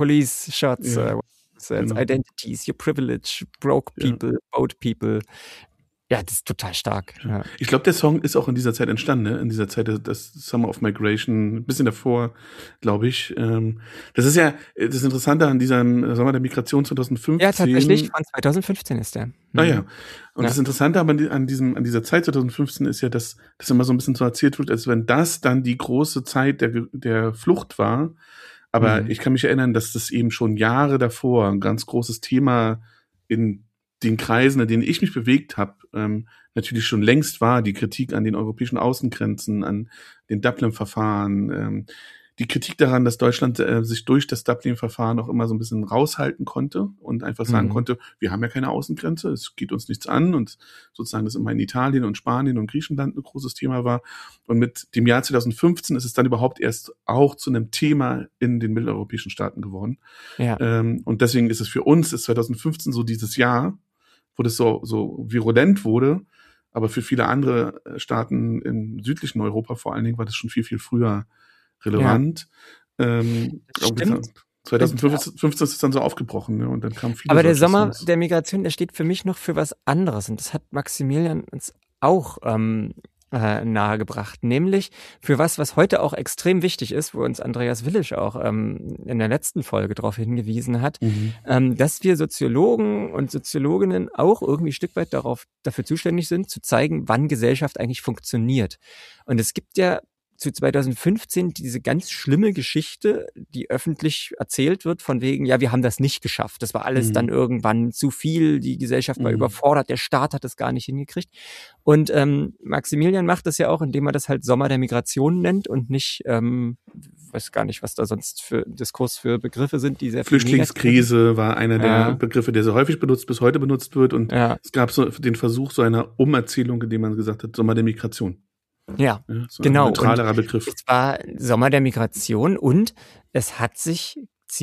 Shots, Identities, your privilege, broke people, boat people. Ja, das ist total stark. Ja. Ich glaube, der Song ist auch in dieser Zeit entstanden, ne? In dieser Zeit, das Summer of Migration, ein bisschen davor, glaube ich. Das ist ja das Interessante an diesem Sommer der Migration 2015. Ja, tatsächlich, von 2015 ist der. Ja. Und das Interessante aber an dieser Zeit 2015 ist ja, dass das immer so ein bisschen so erzählt wird, als wenn das dann die große Zeit der Flucht war. Aber ich kann mich erinnern, dass das eben schon Jahre davor ein ganz großes Thema in den Kreisen, in denen ich mich bewegt habe, natürlich schon längst war, die Kritik an den europäischen Außengrenzen, an den Dublin-Verfahren, die Kritik daran, dass Deutschland sich durch das Dublin-Verfahren auch immer so ein bisschen raushalten konnte und einfach sagen konnte, wir haben ja keine Außengrenze, es geht uns nichts an, und sozusagen das immer in Italien und Spanien und Griechenland ein großes Thema war. Und mit dem Jahr 2015 ist es dann überhaupt erst auch zu einem Thema in den mitteleuropäischen Staaten geworden. Ja. Und deswegen ist es für uns, ist 2015 so dieses Jahr, wo das so virulent wurde, aber für viele andere Staaten im südlichen Europa vor allen Dingen war das schon viel, viel früher relevant. Stimmt. 2015 ist es dann so aufgebrochen, ne? Und dann kam viel. Aber der Sommer der Migration, der steht für mich noch für was anderes, und das hat Maximilian uns auch nahegebracht, nämlich für was heute auch extrem wichtig ist, wo uns Andreas Willisch auch in der letzten Folge darauf hingewiesen hat, dass wir Soziologen und Soziologinnen auch irgendwie ein Stück weit dafür zuständig sind, zu zeigen, wann Gesellschaft eigentlich funktioniert. Und es gibt ja zu 2015 diese ganz schlimme Geschichte, die öffentlich erzählt wird, von wegen, ja, wir haben das nicht geschafft. Das war alles dann irgendwann zu viel, die Gesellschaft war überfordert, der Staat hat es gar nicht hingekriegt. Und Maximilian macht das ja auch, indem er das halt Sommer der Migration nennt und nicht, weiß gar nicht, was da sonst für Diskurs für Begriffe sind, die sehr viel Flüchtlingskrise war einer der Begriffe, der so häufig bis heute benutzt wird. Und es gab so den Versuch so einer Umerzählung, in dem man gesagt hat, Sommer der Migration. Ja, so genau. Ein neutralerer Begriff. Es war Sommer der Migration, und es haben sich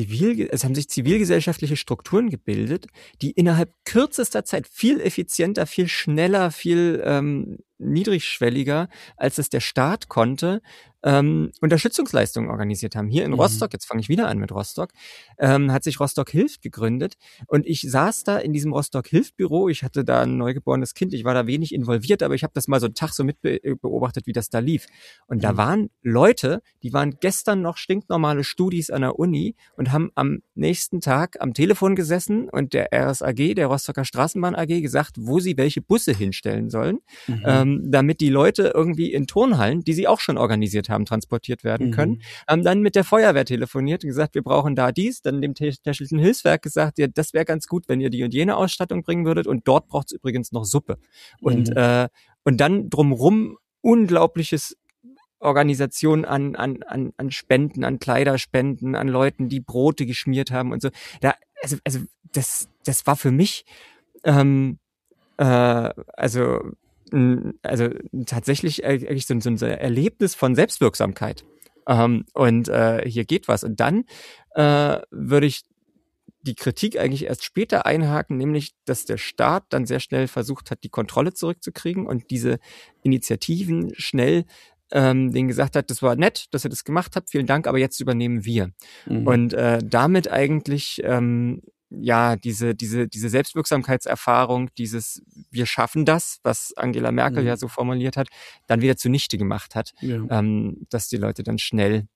zivilgesellschaftliche Strukturen gebildet, die innerhalb kürzester Zeit viel effizienter, viel schneller, viel niedrigschwelliger, als es der Staat konnte, Unterstützungsleistungen organisiert haben. Hier in Rostock, jetzt fange ich wieder an mit Rostock, hat sich Rostock Hilft gegründet, und ich saß da in diesem Rostock Hilft Büro, ich hatte da ein neugeborenes Kind, ich war da wenig involviert, aber ich habe das mal so einen Tag so mit beobachtet, wie das da lief. Und da waren Leute, die waren gestern noch stinknormale Studis an der Uni und haben am nächsten Tag am Telefon gesessen und der RSAG, der Rostocker Straßenbahn AG, gesagt, wo sie welche Busse hinstellen sollen, damit die Leute irgendwie in Turnhallen, die sie auch schon organisiert haben, transportiert werden können. Haben dann mit der Feuerwehr telefoniert und gesagt, wir brauchen da dies, dann dem Technischen Hilfswerk gesagt, ja, das wäre ganz gut, wenn ihr die und jene Ausstattung bringen würdet, und dort braucht es übrigens noch Suppe. Und dann drumrum unglaubliches Organisation an Spenden, an Kleiderspenden, an Leuten, die Brote geschmiert haben und so. Also das war für mich tatsächlich eigentlich so ein Erlebnis von Selbstwirksamkeit. Und hier geht was. Und dann würde ich die Kritik eigentlich erst später einhaken, nämlich, dass der Staat dann sehr schnell versucht hat, die Kontrolle zurückzukriegen, und diese Initiativen schnell denen gesagt hat, das war nett, dass ihr das gemacht habt, vielen Dank, aber jetzt übernehmen wir. Und damit eigentlich diese Selbstwirksamkeitserfahrung, dieses wir schaffen das, was Angela Merkel ja so formuliert hat, dann wieder zunichte gemacht hat, dass die Leute dann schnell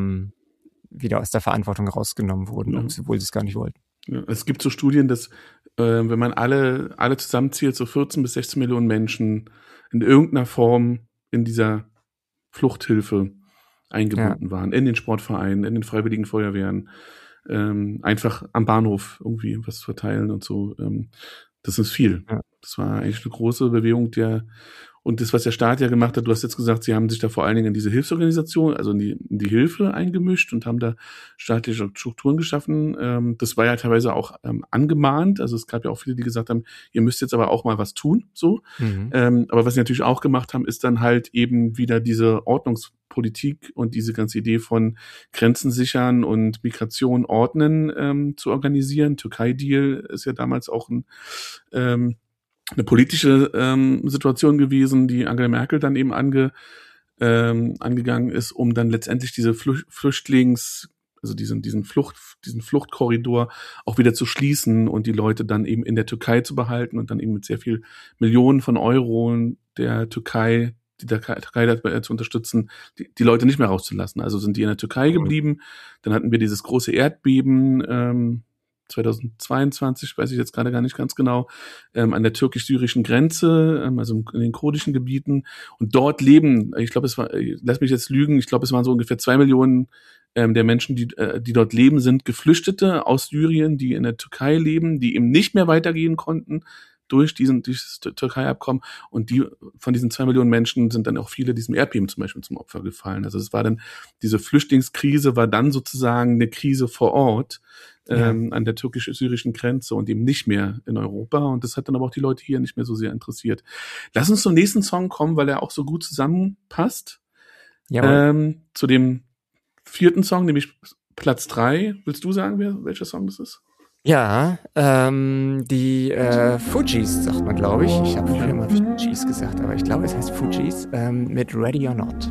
wieder aus der Verantwortung rausgenommen wurden, obwohl sie es gar nicht wollten. Ja, es gibt so Studien, dass wenn man alle zusammenzählt, so 14 bis 16 Millionen Menschen in irgendeiner Form in dieser Fluchthilfe eingebunden waren, in den Sportvereinen, in den Freiwilligen Feuerwehren, einfach am Bahnhof irgendwie was verteilen und so. Das ist viel. Ja. Das war eigentlich eine große Bewegung, und das, was der Staat ja gemacht hat, du hast jetzt gesagt, sie haben sich da vor allen Dingen in diese Hilfsorganisation, also in die Hilfe eingemischt und haben da staatliche Strukturen geschaffen. Das war ja teilweise auch angemahnt. Also es gab ja auch viele, die gesagt haben, ihr müsst jetzt aber auch mal was tun, so. Aber was sie natürlich auch gemacht haben, ist dann halt eben wieder diese Ordnungspolitik und diese ganze Idee von Grenzen sichern und Migration ordnen zu organisieren. Türkei-Deal ist ja damals auch eine politische Situation gewesen, die Angela Merkel dann eben angegangen ist, um dann letztendlich diese also diesen Fluchtkorridor auch wieder zu schließen und die Leute dann eben in der Türkei zu behalten und dann eben mit sehr viel Millionen von Euro der Türkei dabei zu unterstützen, die Leute nicht mehr rauszulassen. Also sind die in der Türkei geblieben. Dann hatten wir dieses große Erdbeben 2022, weiß ich jetzt gerade gar nicht ganz genau, an der türkisch-syrischen Grenze, also in den kurdischen Gebieten. Und dort leben, ich glaube, lass mich jetzt lügen, ich glaube, es waren so ungefähr 2 Millionen der Menschen, die dort leben, sind Geflüchtete aus Syrien, die in der Türkei leben, die eben nicht mehr weitergehen konnten durch dieses Türkei-Abkommen. Und von diesen 2 Millionen Menschen sind dann auch viele diesem Erdbeben zum Beispiel zum Opfer gefallen. Also es war dann, diese Flüchtlingskrise war dann sozusagen eine Krise vor Ort, an der türkisch-syrischen Grenze und eben nicht mehr in Europa. Und das hat dann aber auch die Leute hier nicht mehr so sehr interessiert. Lass uns zum nächsten Song kommen, weil er auch so gut zusammenpasst. Zu dem 4. Song, nämlich Platz 3. Willst du sagen, welcher Song das ist? Ja, die Fugees, sagt man, glaube ich. Ich habe früher immer Fugees gesagt, aber ich glaube, es heißt Fugees, mit Ready or Not.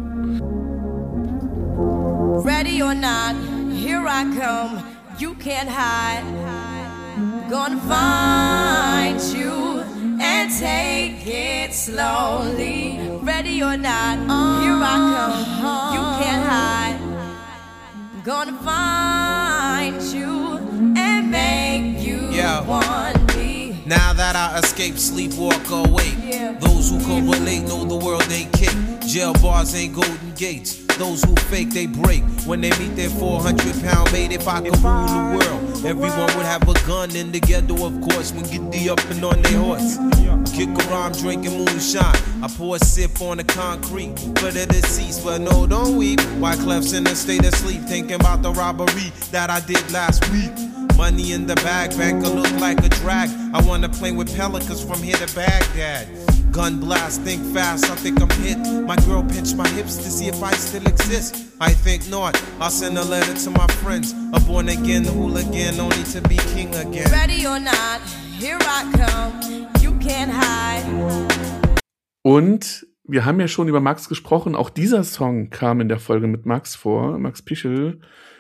Ready or not, here I come. You can't hide. Gonna find you and take it slowly. Ready or not, here I come. You can't hide. Gonna find you and make you want me. Now that I escape, sleep, walk away. Those who can relate know the world ain't cake. Jail bars ain't golden gates. Those who fake, they break when they meet their 400-pound mate. If I could rule the world, everyone would have a gun in the ghetto, of course, when get the up and on their horse. Kick around drinking moonshine. I pour a sip on the concrete for the deceased, but no, don't weep. Wyclef's in a state of sleep, thinking about the robbery that I did last week. Money in the bag, banker look like a drag. I wanna play with pelicans from here to Baghdad. Gun blast, think fast, I think I'm hit. My girl pinched my hips to see if I still exist. I think not, I'll send a letter to my friends. A born again hooligan, only to be king again. Ready or not, here I come. You can't hide. Und wir haben ja schon über Max gesprochen. Auch dieser Song kam in der Folge mit Max vor, Max Pichel.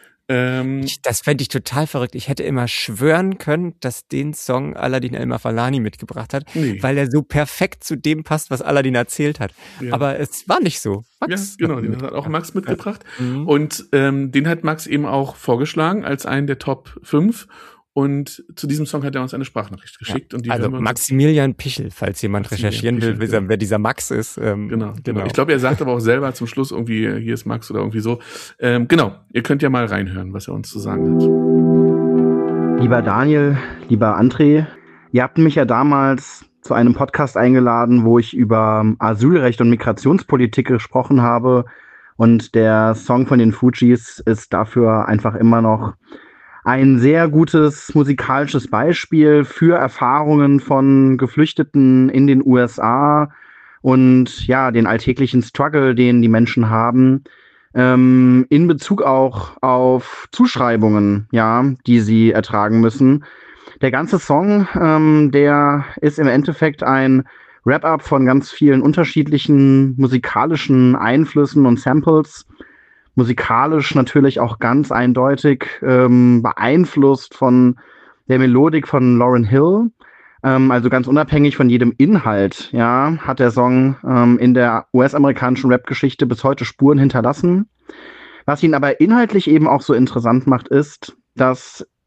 Das fände ich total verrückt. Ich hätte immer schwören können, dass den Song Aladdin El-Mafalani mitgebracht hat, weil er so perfekt zu dem passt, was Aladdin erzählt hat. Ja. Aber es war nicht so. Max, ja, genau, den hat auch Max mitgebracht. Und den hat Max eben auch vorgeschlagen als einen der Top 5. Und zu diesem Song hat er uns eine Sprachnachricht geschickt. Ja, und die also Maximilian Pichel, falls jemand recherchieren will, wer dieser Max ist. Genau. Ich glaube, er sagt aber auch selber zum Schluss irgendwie, hier ist Max oder irgendwie so. Genau, ihr könnt ja mal reinhören, was er uns zu sagen hat. Lieber Daniel, lieber André, ihr habt mich ja damals zu einem Podcast eingeladen, wo ich über Asylrecht und Migrationspolitik gesprochen habe. Und der Song von den Fugees ist dafür einfach immer noch ein sehr gutes musikalisches Beispiel für Erfahrungen von Geflüchteten in den USA und ja, den alltäglichen Struggle, den die Menschen haben, in Bezug auch auf Zuschreibungen, ja, die sie ertragen müssen. Der ganze Song, der ist im Endeffekt ein Wrap-up von ganz vielen unterschiedlichen musikalischen Einflüssen und Samples. Musikalisch natürlich auch ganz eindeutig beeinflusst von der Melodik von Lauryn Hill. Also ganz unabhängig von jedem Inhalt, ja, hat der Song in der US-amerikanischen Rap-Geschichte bis heute Spuren hinterlassen. Was ihn aber inhaltlich eben auch so interessant macht, ist, dass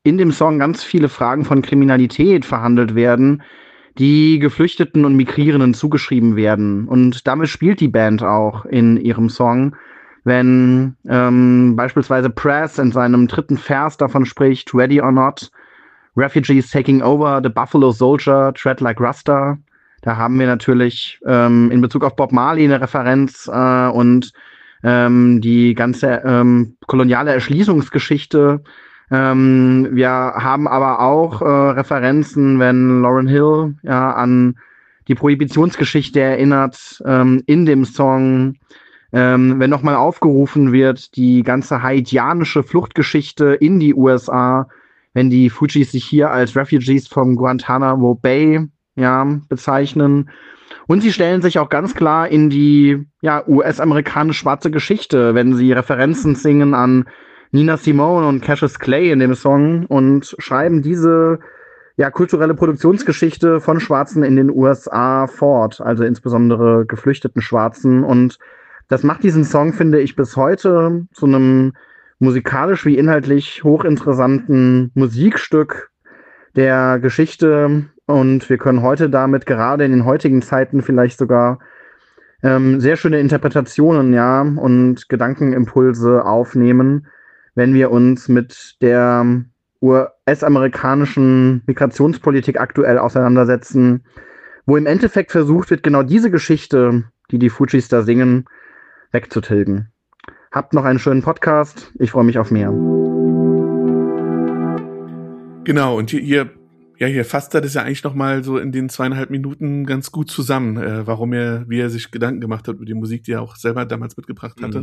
in dem Song ganz viele Fragen von Kriminalität verhandelt werden, die Geflüchteten und Migrierenden zugeschrieben werden. Und damit spielt die Band auch in ihrem Song, wenn beispielsweise Press in seinem 3. Vers davon spricht, Ready or Not, Refugees taking over, the Buffalo Soldier, tread like Rasta. Da haben wir natürlich in Bezug auf Bob Marley eine Referenz und die ganze koloniale Erschließungsgeschichte. Wir haben aber auch Referenzen, wenn Lauryn Hill an die Prohibitionsgeschichte erinnert, in dem Song, wenn nochmal aufgerufen wird, die ganze haitianische Fluchtgeschichte in die USA, wenn die Fugees sich hier als Refugees vom Guantanamo Bay bezeichnen. Und sie stellen sich auch ganz klar in die US-amerikanische schwarze Geschichte, wenn sie Referenzen singen an Nina Simone und Cassius Clay in dem Song und schreiben diese kulturelle Produktionsgeschichte von Schwarzen in den USA fort, also insbesondere geflüchteten Schwarzen. Und das macht diesen Song, finde ich, bis heute zu einem musikalisch wie inhaltlich hochinteressanten Musikstück der Geschichte. Und wir können heute damit gerade in den heutigen Zeiten vielleicht sogar sehr schöne Interpretationen und Gedankenimpulse aufnehmen, wenn wir uns mit der US-amerikanischen Migrationspolitik aktuell auseinandersetzen, wo im Endeffekt versucht wird, genau diese Geschichte, die die Fugees da singen, wegzutilgen. Habt noch einen schönen Podcast. Ich freue mich auf mehr. Genau, und hier fasst er das ja eigentlich nochmal so in den 2,5 Minuten ganz gut zusammen, wie er sich Gedanken gemacht hat über die Musik, die er auch selber damals mitgebracht hatte.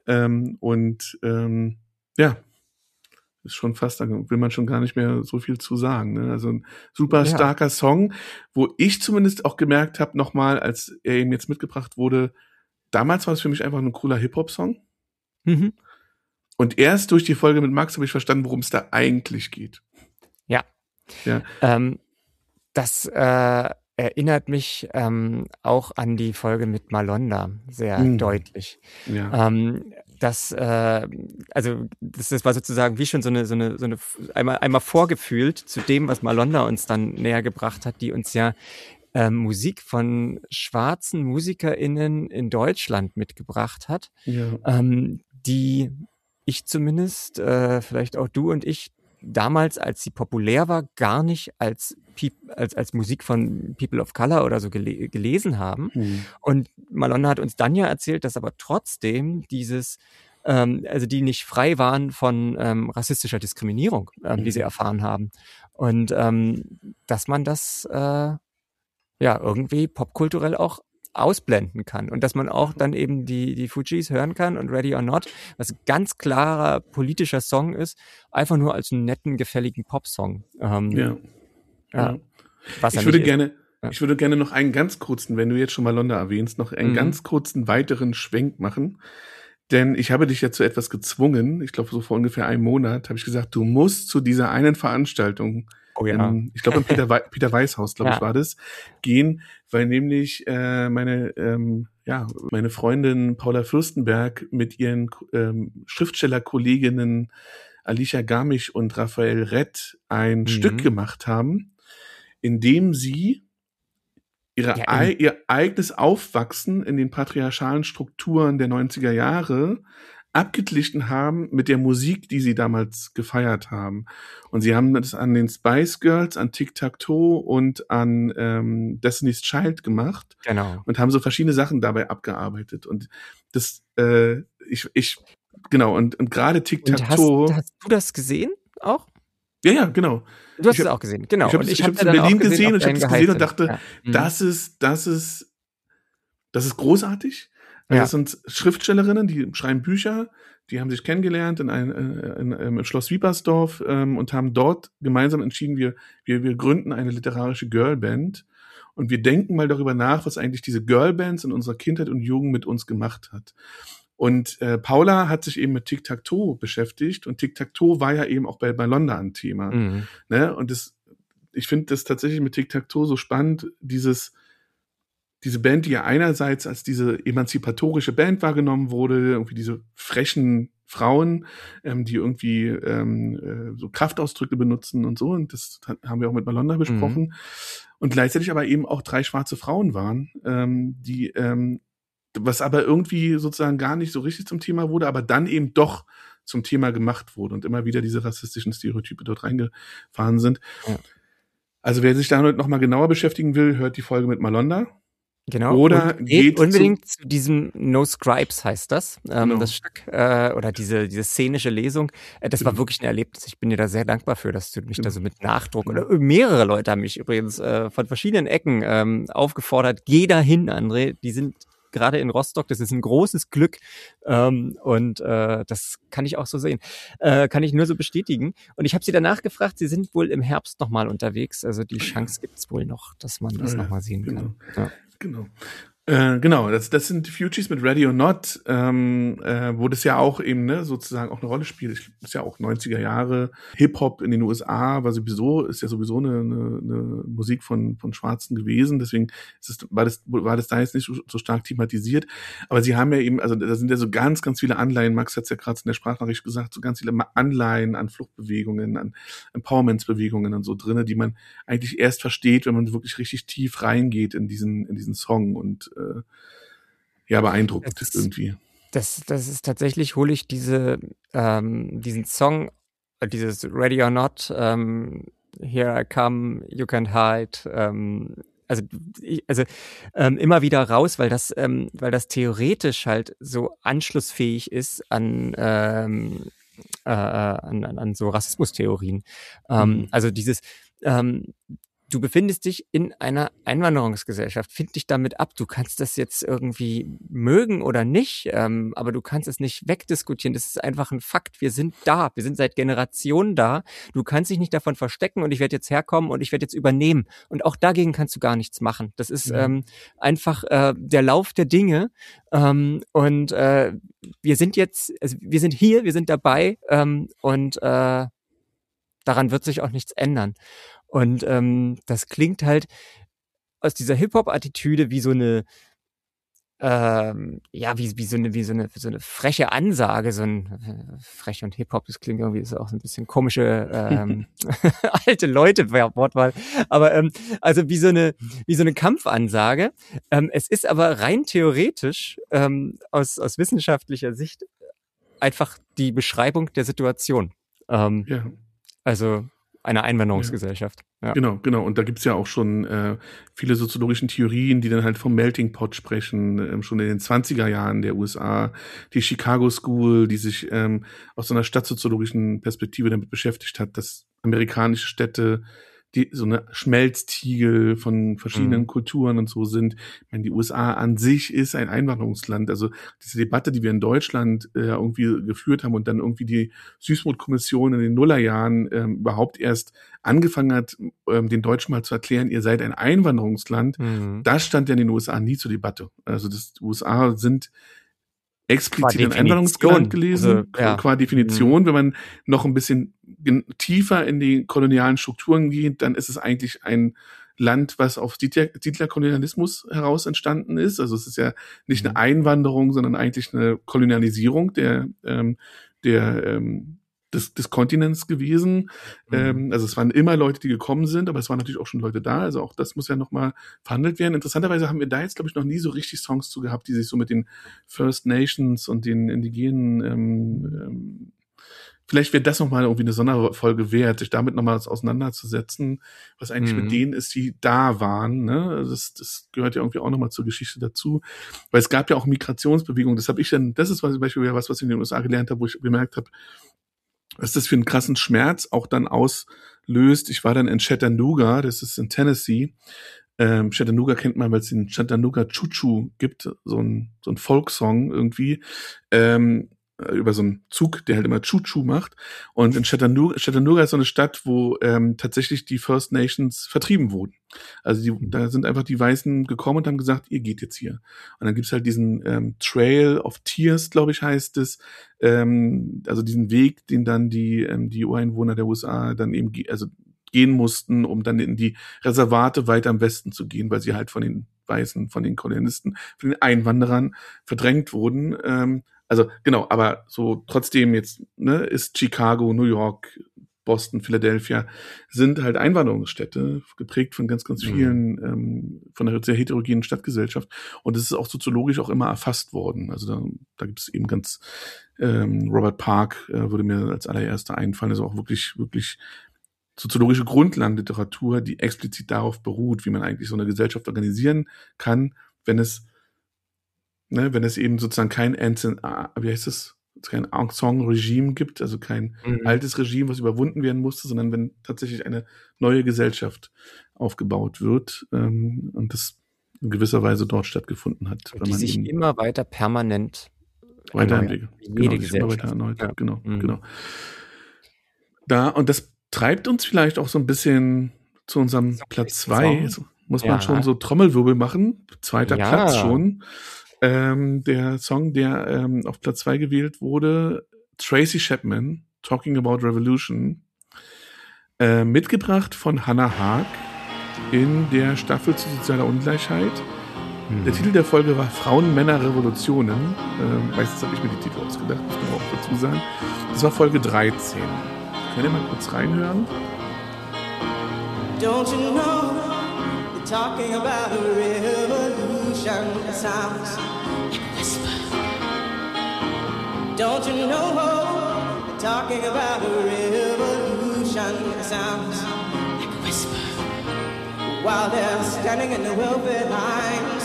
Ist schon fast, da will man schon gar nicht mehr so viel zu sagen. Ne? Also ein super starker Song, wo ich zumindest auch gemerkt habe, nochmal, als er eben jetzt mitgebracht wurde, damals war es für mich einfach ein cooler Hip-Hop-Song. Mhm. Und erst durch die Folge mit Max habe ich verstanden, worum es da eigentlich geht. Ja. Das erinnert mich auch an die Folge mit Malonda sehr deutlich. Ja. Das war sozusagen wie schon so eine einmal vorgefühlt zu dem, was Malonda uns dann näher gebracht hat, die uns ja Musik von schwarzen MusikerInnen in Deutschland mitgebracht hat, die ich zumindest, vielleicht auch du und ich, damals, als sie populär war, gar nicht als Musik von People of Color oder so gelesen haben. Und Malonda hat uns dann ja erzählt, dass aber trotzdem die nicht frei waren von rassistischer Diskriminierung, die sie erfahren haben. Und dass man das irgendwie popkulturell auch ausblenden kann und dass man auch dann eben die Fugees hören kann und Ready or Not, was ein ganz klarer politischer Song ist, einfach nur als einen netten, gefälligen Popsong. Ich würde gerne noch einen ganz kurzen, wenn du jetzt schon Malonda erwähnst, noch einen ganz kurzen weiteren Schwenk machen, denn ich habe dich ja zu etwas gezwungen, ich glaube so vor ungefähr einem Monat, habe ich gesagt, du musst zu dieser einen Veranstaltung, ich glaube im Peter Weißhaus, glaube ich, war das, gehen, weil nämlich meine Freundin Paula Fürstenberg mit ihren Schriftstellerkolleginnen Alicia Garmisch und Raphael Rett ein Stück gemacht haben, in dem sie ihr eigenes Aufwachsen in den patriarchalen Strukturen der 90er Jahre abgeglichen haben mit der Musik, die sie damals gefeiert haben. Und sie haben das an den Spice Girls, an Tic-Tac-Toe und an Destiny's Child gemacht. Genau. Und haben so verschiedene Sachen dabei abgearbeitet. Und das, und gerade Tic-Tac-Toe. Hast du das gesehen auch? Ja, genau. Du hast es auch gesehen, genau. Ich habe es in Berlin gesehen und ich habe es gesehen und dachte, das ist großartig. Also das sind Schriftstellerinnen, die schreiben Bücher, die haben sich kennengelernt im Schloss Wiepersdorf und haben dort gemeinsam entschieden, wir gründen eine literarische Girlband und wir denken mal darüber nach, was eigentlich diese Girlbands in unserer Kindheit und Jugend mit uns gemacht hat. Und Paula hat sich eben mit Tic-Tac-Toe beschäftigt und Tic-Tac-Toe war ja eben auch bei Malonda ein Thema. Ne? Und ich finde das tatsächlich mit Tic-Tac-Toe so spannend, diese Band, die ja einerseits als diese emanzipatorische Band wahrgenommen wurde, irgendwie diese frechen Frauen, die irgendwie so Kraftausdrücke benutzen und so. Und das haben wir auch mit Malonda besprochen. Und gleichzeitig aber eben auch 3 schwarze Frauen waren, die was aber irgendwie sozusagen gar nicht so richtig zum Thema wurde, aber dann eben doch zum Thema gemacht wurde und immer wieder diese rassistischen Stereotype dort reingefahren sind. Ja. Also wer sich damit nochmal genauer beschäftigen will, hört die Folge mit Malonda. Genau. Oder geht unbedingt zu diesem No Scribes heißt das. Das Stück oder diese szenische Lesung. Das war wirklich ein Erlebnis. Ich bin dir da sehr dankbar für, dass du mich da so mit Nachdruck oder mehrere Leute haben mich übrigens von verschiedenen Ecken aufgefordert. Geh da hin, André. Die sind gerade in Rostock, das ist ein großes Glück und das kann ich auch so sehen. Kann ich nur so bestätigen. Und ich habe sie danach gefragt, sie sind wohl im Herbst nochmal unterwegs, also die Chance gibt's wohl noch, dass man das nochmal sehen kann. Ja. Genau, das sind die Fugees mit Ready or Not, wo das ja auch eben sozusagen auch eine Rolle spielt. Das ist ja auch 90er Jahre Hip-Hop in den USA, ist ja sowieso eine Musik von Schwarzen gewesen, deswegen war das da jetzt nicht so stark thematisiert. Aber sie haben ja eben, also da sind ja so ganz, ganz viele Anleihen, Max hat es ja gerade in der Sprachnachricht gesagt, so ganz viele Anleihen an Fluchtbewegungen, an Empowermentsbewegungen und so drinne, die man eigentlich erst versteht, wenn man wirklich richtig tief reingeht in diesen Song und beeindruckt irgendwie. Das ist tatsächlich, hole ich diesen Song, dieses Ready or Not, Here I Come, You Can't Hide, immer wieder raus, weil das theoretisch halt so anschlussfähig ist an so Rassismustheorien. Also dieses du befindest dich in einer Einwanderungsgesellschaft, find dich damit ab. Du kannst das jetzt irgendwie mögen oder nicht, aber du kannst es nicht wegdiskutieren. Das ist einfach ein Fakt. Wir sind da. Wir sind seit Generationen da. Du kannst dich nicht davon verstecken und ich werde jetzt herkommen und ich werde jetzt übernehmen. Und auch dagegen kannst du gar nichts machen. Das ist einfach der Lauf der Dinge. Und wir sind jetzt, also wir sind hier, wir sind dabei und daran wird sich auch nichts ändern. Und das klingt halt aus dieser Hip-Hop-Attitüde wie so eine wie so eine freche Ansage, so ein frech und Hip-Hop, das klingt irgendwie ist auch so ein bisschen komische alte Leute Wortwahl, aber also wie so eine Kampfansage. Es ist aber rein theoretisch aus wissenschaftlicher Sicht einfach die Beschreibung der Situation. Also einer Einwanderungsgesellschaft. Ja. Genau. Und da gibt's ja auch schon viele soziologischen Theorien, die dann halt vom Melting Pot sprechen, schon in den 20er Jahren der USA. Die Chicago School, die sich aus so einer stadtsoziologischen Perspektive damit beschäftigt hat, dass amerikanische Städte die so eine Schmelztiegel von verschiedenen Kulturen und so sind. Ich meine, die USA an sich ist ein Einwanderungsland. Also diese Debatte, die wir in Deutschland irgendwie geführt haben und dann irgendwie die Süßmuth-Kommission in den Nullerjahren überhaupt erst angefangen hat, den Deutschen mal zu erklären, ihr seid ein Einwanderungsland, das stand ja in den USA nie zur Debatte. Also die USA sind explizit ein Einwanderungsland gelesen, qua Definition. Wenn man noch ein bisschen tiefer in die kolonialen Strukturen geht, dann ist es eigentlich ein Land, was auf Siedlerkolonialismus heraus entstanden ist. Also es ist ja nicht eine Einwanderung, sondern eigentlich eine Kolonialisierung des Kontinents gewesen. Also es waren immer Leute, die gekommen sind, aber es waren natürlich auch schon Leute da. Also auch das muss ja nochmal verhandelt werden. Interessanterweise haben wir da jetzt, glaube ich, noch nie so richtig Songs zu gehabt, die sich so mit den First Nations und den indigenen vielleicht wäre das nochmal irgendwie eine Sonderfolge wert, sich damit nochmal auseinanderzusetzen, was eigentlich mit denen ist, die da waren. Ne? Also das gehört ja irgendwie auch nochmal zur Geschichte dazu. Weil es gab ja auch Migrationsbewegungen. Das ist zum Beispiel was ich in den USA gelernt habe, wo ich gemerkt habe, was das für einen krassen Schmerz auch dann auslöst. Ich war dann in Chattanooga, das ist in Tennessee. Chattanooga kennt man, weil es den Chattanooga Choo-Choo gibt, so ein Folksong irgendwie, über so einen Zug, der halt immer Choo-Choo macht. Und in Chattanooga ist so eine Stadt, wo tatsächlich die First Nations vertrieben wurden. Also da sind einfach die Weißen gekommen und haben gesagt, ihr geht jetzt hier. Und dann gibt's halt diesen Trail of Tears, glaube ich, heißt es. Also diesen Weg, den dann die Ureinwohner der USA dann eben gehen mussten, um dann in die Reservate weiter im Westen zu gehen, weil sie halt von den Weißen, von den Kolonisten, von den Einwanderern verdrängt wurden. Also genau, aber so trotzdem jetzt, ne, ist Chicago, New York, Boston, Philadelphia sind halt Einwanderungsstädte, geprägt von ganz, ganz vielen, von einer sehr heterogenen Stadtgesellschaft. Und es ist auch soziologisch auch immer erfasst worden. Also da gibt es eben ganz, Robert Park würde mir als allererster einfallen, also auch wirklich, wirklich soziologische Grundlagenliteratur, die explizit darauf beruht, wie man eigentlich so eine Gesellschaft organisieren kann, wenn es eben sozusagen kein Ensemble-Regime gibt, also kein altes Regime, was überwunden werden musste, sondern wenn tatsächlich eine neue Gesellschaft aufgebaut wird, und das in gewisser Weise dort stattgefunden hat. Die sich immer weiter permanent weiterentwickelt. Jede Gesellschaft. Genau. Und das treibt uns vielleicht auch so ein bisschen zu unserem Platz 2. Jetzt muss man schon so Trommelwirbel machen. Zweiter Platz schon. Der Song, der auf Platz 2 gewählt wurde, Tracy Chapman, Talking About Revolution, mitgebracht von Hannah Haag in der Staffel zu sozialer Ungleichheit. Der Titel der Folge war Frauen, Männer, Revolutionen. Meistens habe ich mir die Titel ausgedacht, muss man auch dazu sagen. Das war Folge 13. Könnt ihr mal kurz reinhören? Don't you know, they're talking about a revolution. It sounds like a whisper. Don't you know, they're talking about a revolution. It sounds like a whisper. While they're standing in the welfare lines,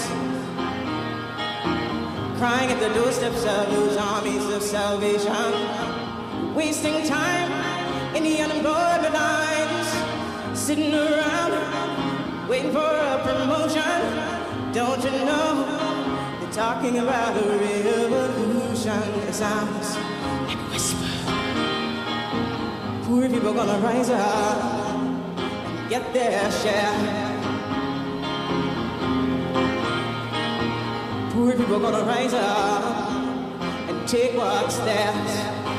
crying at the doorsteps of those armies of salvation, wasting time in the unemployment lines, sitting around waiting for a promotion. Don't you know, they're talking about a revolution. It sounds like a whisper. Poor people gonna rise up and get their share. Poor people gonna rise up and take what's theirs.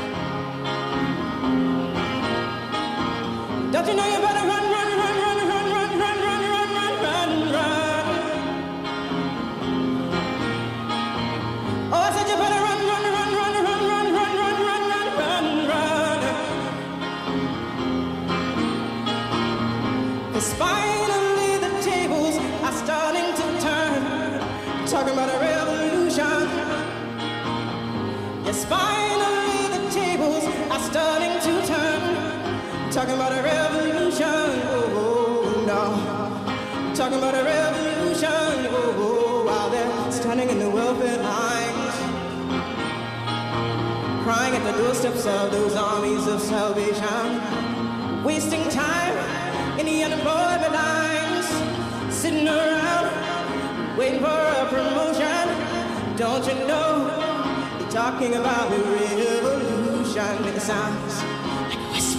Don't you know you better run, run, run, run, run, run, run, run, run, run, run, run. Oh, I said you better run, run, run, run, run, run, run, run, run, run, run, run. 'Cause finally the tables are starting to turn. Talking about a revolution. Yes, finally the tables are starting to turn. Talking about a revolution, oh no. Talking about a revolution, oh, while they're standing in the welfare lines, crying at the doorsteps of those armies of salvation, wasting time in the unemployment lines, sitting around waiting for a promotion. Don't you know, they're talking about a revolution. It sounds like a whisper.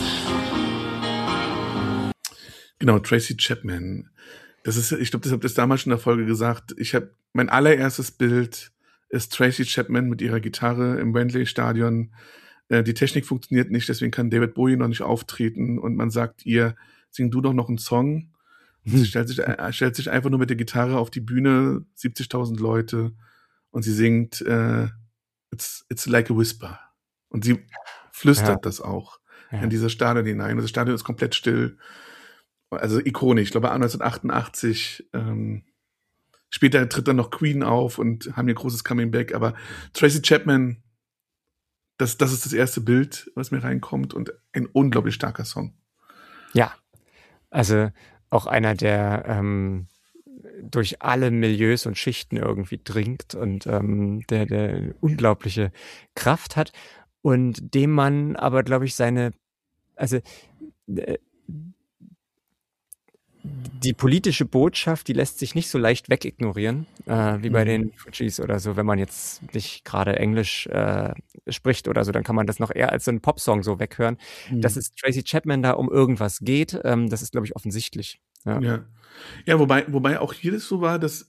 Genau, Tracy Chapman. Das ist, ich glaube, das habe ich damals schon in der Folge gesagt. Mein allererstes Bild ist Tracy Chapman mit ihrer Gitarre im Wembley-Stadion. Die Technik funktioniert nicht, deswegen kann David Bowie noch nicht auftreten und man sagt ihr, sing du doch noch einen Song. Und sie stellt sich einfach nur mit der Gitarre auf die Bühne, 70.000 Leute, und sie singt It's like a whisper. Und sie flüstert das auch in dieses Stadion hinein. Das Stadion ist komplett still. Also ikonisch, ich glaube 1988. Später tritt dann noch Queen auf und haben ihr großes Coming-Back. Aber Tracy Chapman, das ist das erste Bild, was mir reinkommt, und ein unglaublich starker Song. Ja, also auch einer, der durch alle Milieus und Schichten irgendwie dringt und der unglaubliche Kraft hat und dem man aber, glaube ich, die politische Botschaft, die lässt sich nicht so leicht wegignorieren, wie bei den Fugees oder so. Wenn man jetzt nicht gerade Englisch spricht oder so, dann kann man das noch eher als so einen Popsong so weghören. Dass es Tracy Chapman da um irgendwas geht, das ist, glaube ich, offensichtlich. Ja, wobei auch hier das so war, dass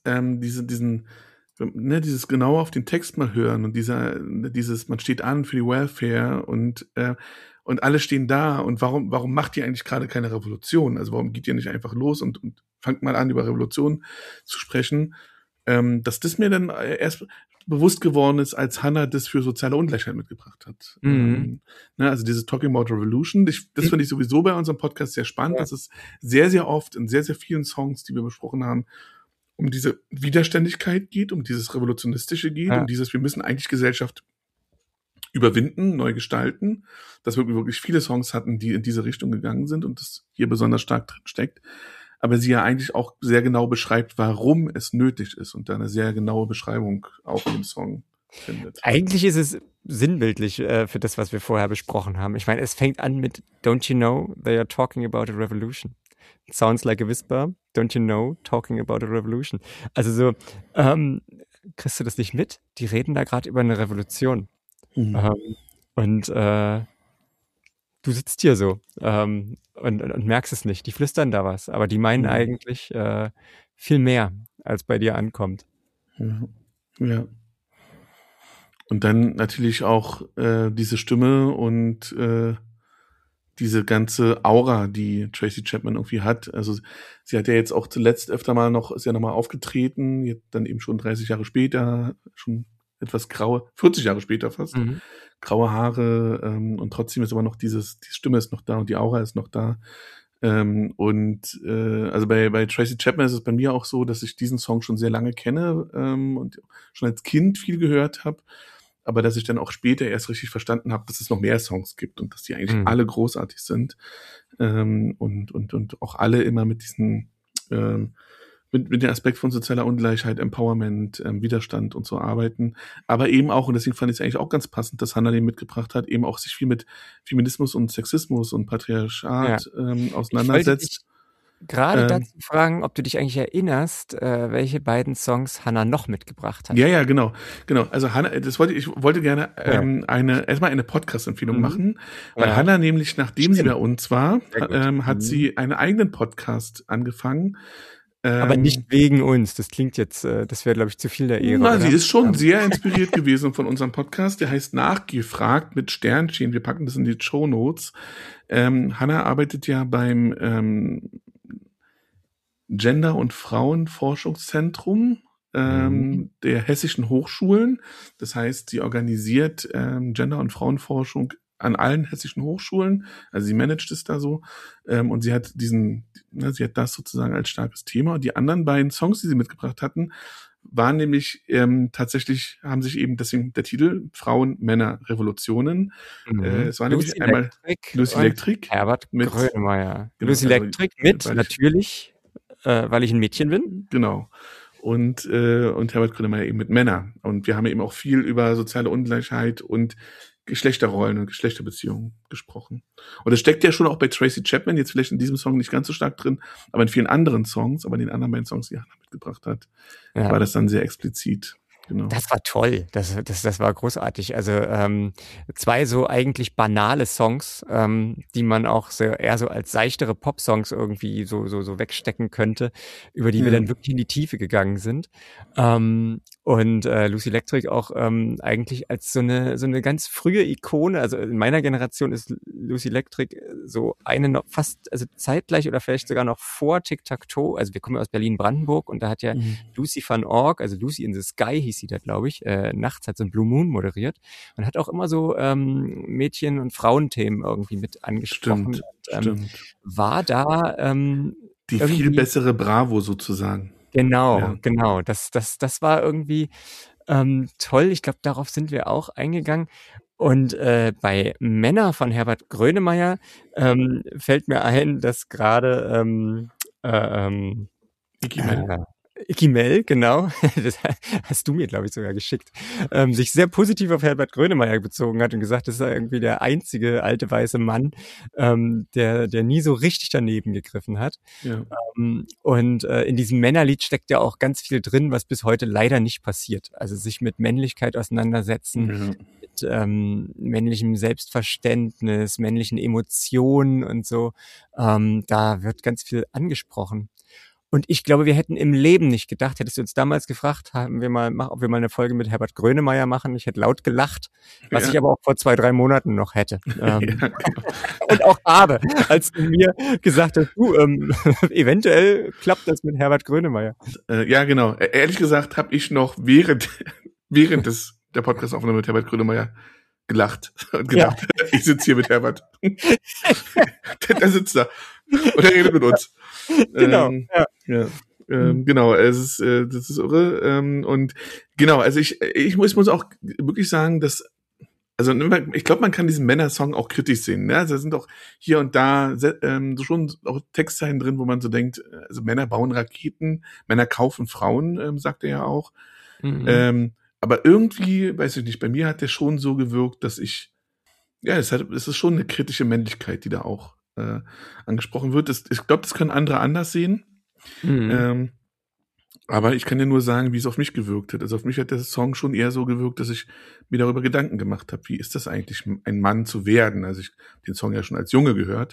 dieses genau auf den Text mal hören und dieses, man steht an für die Welfare und alle stehen da, und warum macht ihr eigentlich gerade keine Revolution? Also warum geht ihr nicht einfach los und fangt mal an, über Revolution zu sprechen? Dass das mir dann erst, bewusst geworden ist, als Hannah das für soziale Ungleichheit mitgebracht hat. Also dieses Talking About Revolution, das finde ich sowieso bei unserem Podcast sehr spannend, dass es sehr, sehr oft in sehr, sehr vielen Songs, die wir besprochen haben, um diese Widerständigkeit geht, um dieses Revolutionistische geht, um dieses, wir müssen eigentlich Gesellschaft überwinden, neu gestalten, dass wir wirklich viele Songs hatten, die in diese Richtung gegangen sind und das hier besonders stark drin steckt. Aber sie ja eigentlich auch sehr genau beschreibt, warum es nötig ist und da eine sehr genaue Beschreibung auch in dem Song findet. Eigentlich ist es sinnbildlich für das, was wir vorher besprochen haben. Ich meine, es fängt an mit Don't you know they are talking about a revolution? It sounds like a whisper. Don't you know talking about a revolution? Also so, kriegst du das nicht mit? Die reden da gerade über eine Revolution. Und du sitzt hier so und merkst es nicht. Die flüstern da was, aber die meinen eigentlich viel mehr, als bei dir ankommt. Ja. Und dann natürlich auch diese Stimme und diese ganze Aura, die Tracy Chapman irgendwie hat. Also sie hat ja jetzt auch zuletzt öfter mal ist ja nochmal aufgetreten, jetzt dann eben schon 30 Jahre später, schon etwas 40 Jahre später fast, graue Haare und trotzdem ist aber noch die Stimme ist noch da und die Aura ist noch da. Also bei Tracy Chapman ist es bei mir auch so, dass ich diesen Song schon sehr lange kenne und schon als Kind viel gehört habe, aber dass ich dann auch später erst richtig verstanden habe, dass es noch mehr Songs gibt und dass die eigentlich alle großartig sind und auch alle immer mit diesen mit dem Aspekt von sozialer Ungleichheit, Empowerment, Widerstand und so arbeiten. Aber eben auch, und deswegen fand ich es eigentlich auch ganz passend, dass Hannah den mitgebracht hat, eben auch sich viel mit Feminismus und Sexismus und Patriarchat auseinandersetzt. Gerade dazu fragen, ob du dich eigentlich erinnerst, welche beiden Songs Hannah noch mitgebracht hat. Ja, genau. Also Hannah, ich wollte gerne erstmal eine Podcast-Empfehlung machen, weil Hannah nämlich, nachdem sie bei uns war, hat sie einen eigenen Podcast angefangen. Aber nicht wegen uns. Das klingt jetzt, das wäre, glaube ich, zu viel der Ehre. Na, sie ist schon sehr inspiriert gewesen von unserem Podcast. Der heißt Nachgefragt mit Sternchen. Wir packen das in die Shownotes. Hannah arbeitet ja beim Gender- und Frauenforschungszentrum der hessischen Hochschulen. Das heißt, sie organisiert Gender- und Frauenforschung an allen hessischen Hochschulen, also sie managt es da so, und sie hat sie hat das sozusagen als starkes Thema. Und die anderen beiden Songs, die sie mitgebracht hatten, waren nämlich tatsächlich, haben sich eben, deswegen der Titel Frauen, Männer, Revolutionen. Es war nämlich einmal Lucy Electric, Herbert Grönemeyer. Genau, Lucy Electric mit, natürlich, weil ich ein Mädchen bin. Genau. Und Herbert Grönemeyer eben mit Männer. Und wir haben eben auch viel über soziale Ungleichheit und Geschlechterrollen und Geschlechterbeziehungen gesprochen. Und das steckt ja schon auch bei Tracy Chapman, jetzt vielleicht in diesem Song nicht ganz so stark drin, aber in vielen anderen Songs, aber in den anderen beiden Songs, die Hannah mitgebracht hat, war das dann sehr explizit. Genau. Das war toll, das war großartig. Also zwei so eigentlich banale Songs, die man auch eher so als seichtere Popsongs irgendwie so wegstecken könnte, über die wir dann wirklich in die Tiefe gegangen sind. Und Lucy Electric auch eigentlich als so eine ganz frühe Ikone, also in meiner Generation ist Lucy Electric so eine noch fast, also zeitgleich oder vielleicht sogar noch vor Tic-Tac-Toe, also wir kommen aus Berlin-Brandenburg und da hat ja Lucy van Org, also Lucy in the Sky hieß sie da, glaube ich, nachts hat so ein Blue Moon moderiert und hat auch immer so Mädchen- und Frauenthemen irgendwie mit angesprochen. Stimmt. War da die viel bessere Bravo sozusagen. Genau. Das war irgendwie toll. Ich glaube, darauf sind wir auch eingegangen. Und bei Männer von Herbert Grönemeyer fällt mir ein, dass gerade Icky Mell, genau, das hast du mir, glaube ich, sogar geschickt, sich sehr positiv auf Herbert Grönemeyer bezogen hat und gesagt, das ist irgendwie der einzige alte weiße Mann, der nie so richtig daneben gegriffen hat. Ja. Und in diesem Männerlied steckt ja auch ganz viel drin, was bis heute leider nicht passiert. Also sich mit Männlichkeit auseinandersetzen, mit männlichem Selbstverständnis, männlichen Emotionen und so. Da wird ganz viel angesprochen. Und ich glaube, wir hätten im Leben nicht gedacht, hättest du uns damals gefragt, ob wir mal eine Folge mit Herbert Grönemeyer machen. Ich hätte laut gelacht, was ich aber auch vor 2-3 Monaten noch hätte. Und auch habe, als du mir gesagt hast, eventuell klappt das mit Herbert Grönemeyer. Ja, genau. Ehrlich gesagt habe ich noch während während der Podcast-Aufnahme mit Herbert Grönemeyer gelacht und gedacht, ich sitze hier mit Herbert. Der sitzt da und er redet mit uns. Genau. Genau, das ist irre. Und genau, also ich muss auch wirklich sagen, dass, also ich glaube, man kann diesen Männer-Song auch kritisch sehen. Ne? Also da sind auch hier und da schon auch Textzeilen drin, wo man so denkt, also Männer bauen Raketen, Männer kaufen Frauen, sagt er ja auch. Aber irgendwie, weiß ich nicht, bei mir hat der schon so gewirkt, dass es ist schon eine kritische Männlichkeit, die da auch angesprochen wird. Ich glaube, das können andere anders sehen. Aber ich kann ja nur sagen, wie es auf mich gewirkt hat. Also auf mich hat der Song schon eher so gewirkt, dass ich mir darüber Gedanken gemacht habe, wie ist das eigentlich, ein Mann zu werden? Also ich den Song ja schon als Junge gehört.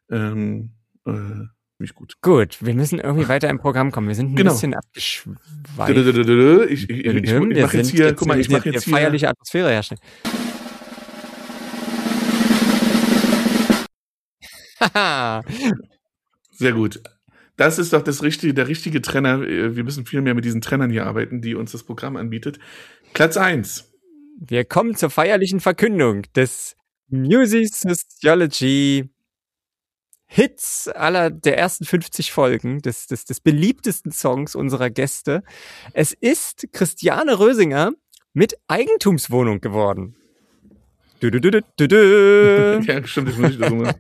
Nicht gut. Gut, wir müssen irgendwie weiter im Programm kommen. Wir sind ein bisschen abgeschweift. Ich mache jetzt hier, guck mal, ich mache jetzt hier feierliche Atmosphäre herstellen. Sehr gut. Das ist doch der richtige Trenner. Wir müssen viel mehr mit diesen Trennern hier arbeiten, die uns das Programm anbietet. Platz 1. Wir kommen zur feierlichen Verkündung des Music Sociology Hits der ersten 50 Folgen, des beliebtesten Songs unserer Gäste. Es ist Christiane Rösinger mit Eigentumswohnung geworden. Ja, stimmt, das muss ich das machen.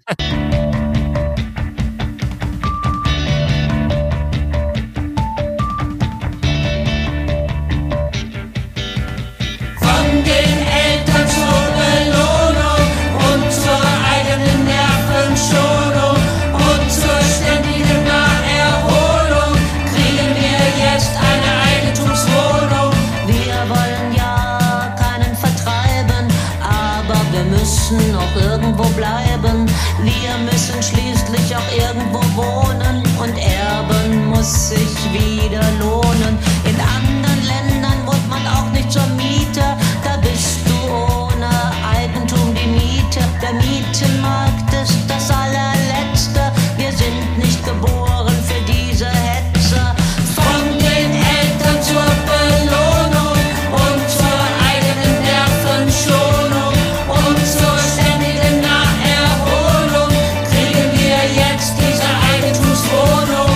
Auch irgendwo bleiben. Wir müssen schließlich auch irgendwo wohnen und erben muss sich wieder lohnen. In anderen Ländern wohnt man auch nicht zur Miete, da bist du ohne Eigentum die Miete. Der Mietenmarkt ist das allerletzte, wir sind nicht geboren für diese Hetze. Von den Eltern zur Belohnung und zur eigenen Nervenschonung und zur ständigen Nacherholung kriegen wir jetzt diese Eigentumswohnung.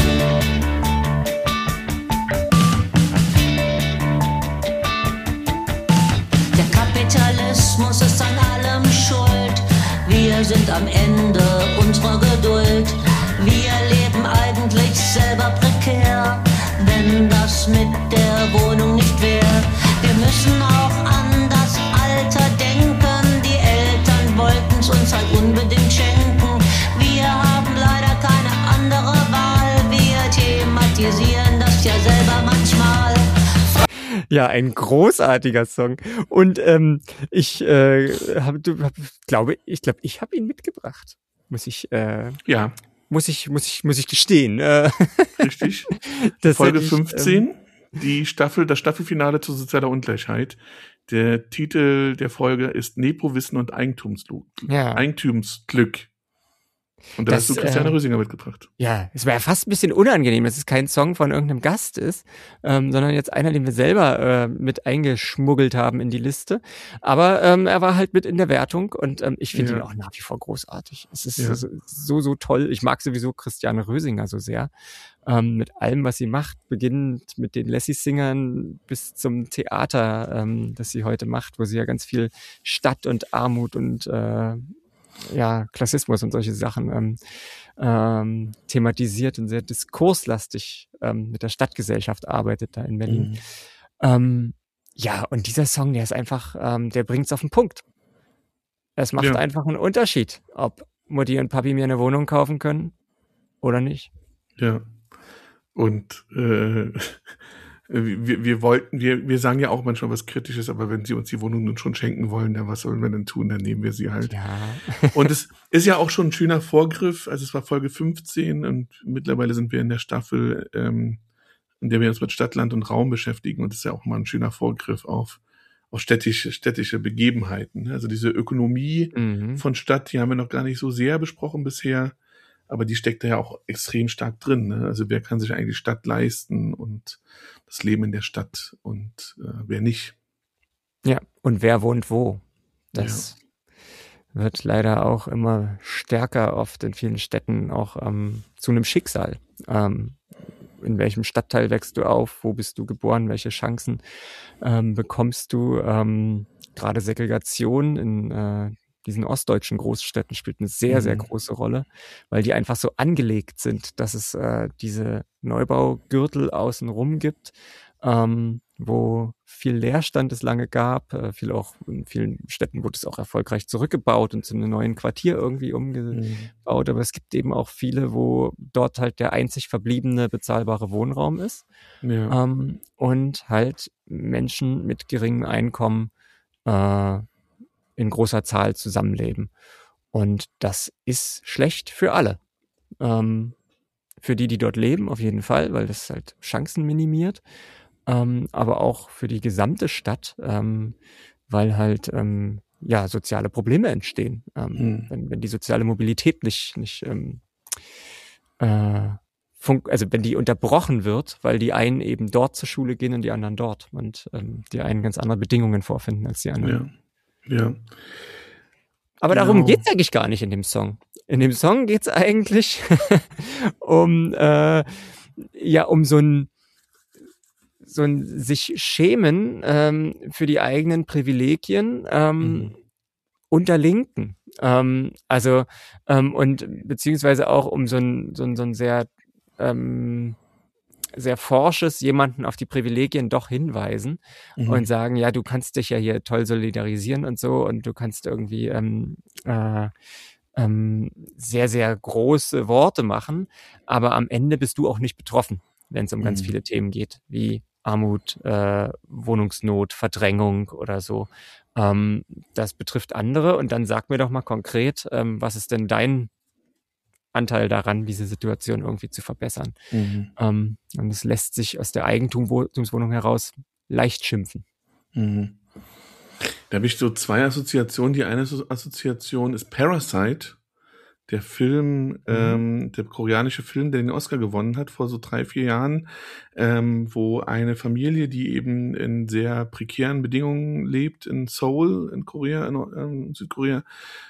Der Kapitalismus ist an allem schuld. Wir sind am Ende unserer Geduld. Wir leben eigentlich selber prekär, wenn das mit der Wohnung nicht wäre. Wir müssen auch an das Alter denken. Die Eltern wollten's uns halt unbedingt schenken. Wir haben leider keine andere Wahl. Wir thematisieren das ja selber manchmal. Ja, ein großartiger Song. Und ich glaube, ich habe ihn mitgebracht. Muss ich gestehen. Richtig. Folge 15, das Staffelfinale zu sozialer Ungleichheit. Der Titel der Folge ist Nepo-Wissen und Eigentumsglück. Und da hast du Christiane Rösinger mitgebracht. Ja, es war ja fast ein bisschen unangenehm, dass es kein Song von irgendeinem Gast ist, sondern jetzt einer, den wir selber mit eingeschmuggelt haben in die Liste. Aber er war halt mit in der Wertung und ich finde ihn auch nach wie vor großartig. Es ist so toll. Ich mag sowieso Christiane Rösinger so sehr. Mit allem, was sie macht, beginnend mit den Lassie-Singern bis zum Theater, das sie heute macht, wo sie ja ganz viel Stadt und Armut und Klassismus und solche Sachen thematisiert und sehr diskurslastig mit der Stadtgesellschaft arbeitet da in Berlin. Und dieser Song, der ist einfach, der bringt's auf den Punkt. Es macht einfach einen Unterschied, ob Mutti und Papi mir eine Wohnung kaufen können oder nicht. Ja. Und wir sagen ja auch manchmal was Kritisches, aber wenn sie uns die Wohnung nun schon schenken wollen, dann was sollen wir denn tun? Dann nehmen wir sie halt. Ja. Und es ist ja auch schon ein schöner Vorgriff. Also es war Folge 15 und mittlerweile sind wir in der Staffel, in der wir uns mit Stadt, Land und Raum beschäftigen. Und das ist ja auch mal ein schöner Vorgriff auf städtische Begebenheiten. Also diese Ökonomie von Stadt, die haben wir noch gar nicht so sehr besprochen bisher. aber die steckt da ja auch extrem stark drin. Ne? Also wer kann sich eigentlich Stadt leisten und das Leben in der Stadt und wer nicht. Ja, und wer wohnt wo? Das wird leider auch immer stärker oft in vielen Städten auch zu einem Schicksal. In welchem Stadtteil wächst du auf? Wo bist du geboren? Welche Chancen bekommst du? Gerade Segregation in diesen ostdeutschen Großstädten spielt eine sehr, sehr große Rolle, weil die einfach so angelegt sind, dass es diese Neubaugürtel außenrum gibt, wo viel Leerstand es lange gab, viel auch in vielen Städten wurde es auch erfolgreich zurückgebaut und zu einem neuen Quartier irgendwie umgebaut, aber es gibt eben auch viele, wo dort halt der einzig verbliebene bezahlbare Wohnraum ist und halt Menschen mit geringem Einkommen in großer Zahl zusammenleben. Und das ist schlecht für alle. Für die dort leben, auf jeden Fall, weil das halt Chancen minimiert. Aber auch für die gesamte Stadt, weil halt soziale Probleme entstehen. Wenn die soziale Mobilität nicht also wenn die unterbrochen wird, weil die einen eben dort zur Schule gehen und die anderen dort und die einen ganz andere Bedingungen vorfinden als die anderen. Ja. Aber darum geht's eigentlich gar nicht in dem Song. In dem Song geht's eigentlich um so ein sich schämen für die eigenen Privilegien unter Linken. Und beziehungsweise auch um so ein sehr sehr forsches jemanden auf die Privilegien doch hinweisen und sagen, ja, du kannst dich ja hier toll solidarisieren und so und du kannst irgendwie sehr, sehr große Worte machen, aber am Ende bist du auch nicht betroffen, wenn es um ganz viele Themen geht, wie Armut, Wohnungsnot, Verdrängung oder so. Das betrifft andere und dann sag mir doch mal konkret, was ist denn dein Anteil daran, diese Situation irgendwie zu verbessern. Und es lässt sich aus der Eigentumswohnung heraus leicht schimpfen. Da habe ich so zwei Assoziationen. Die eine Assoziation ist Parasite, der Film, der koreanische Film, der den Oscar gewonnen hat vor so 3-4 Jahren, wo eine Familie, die eben in sehr prekären Bedingungen lebt, in Seoul, in Korea, in Südkorea,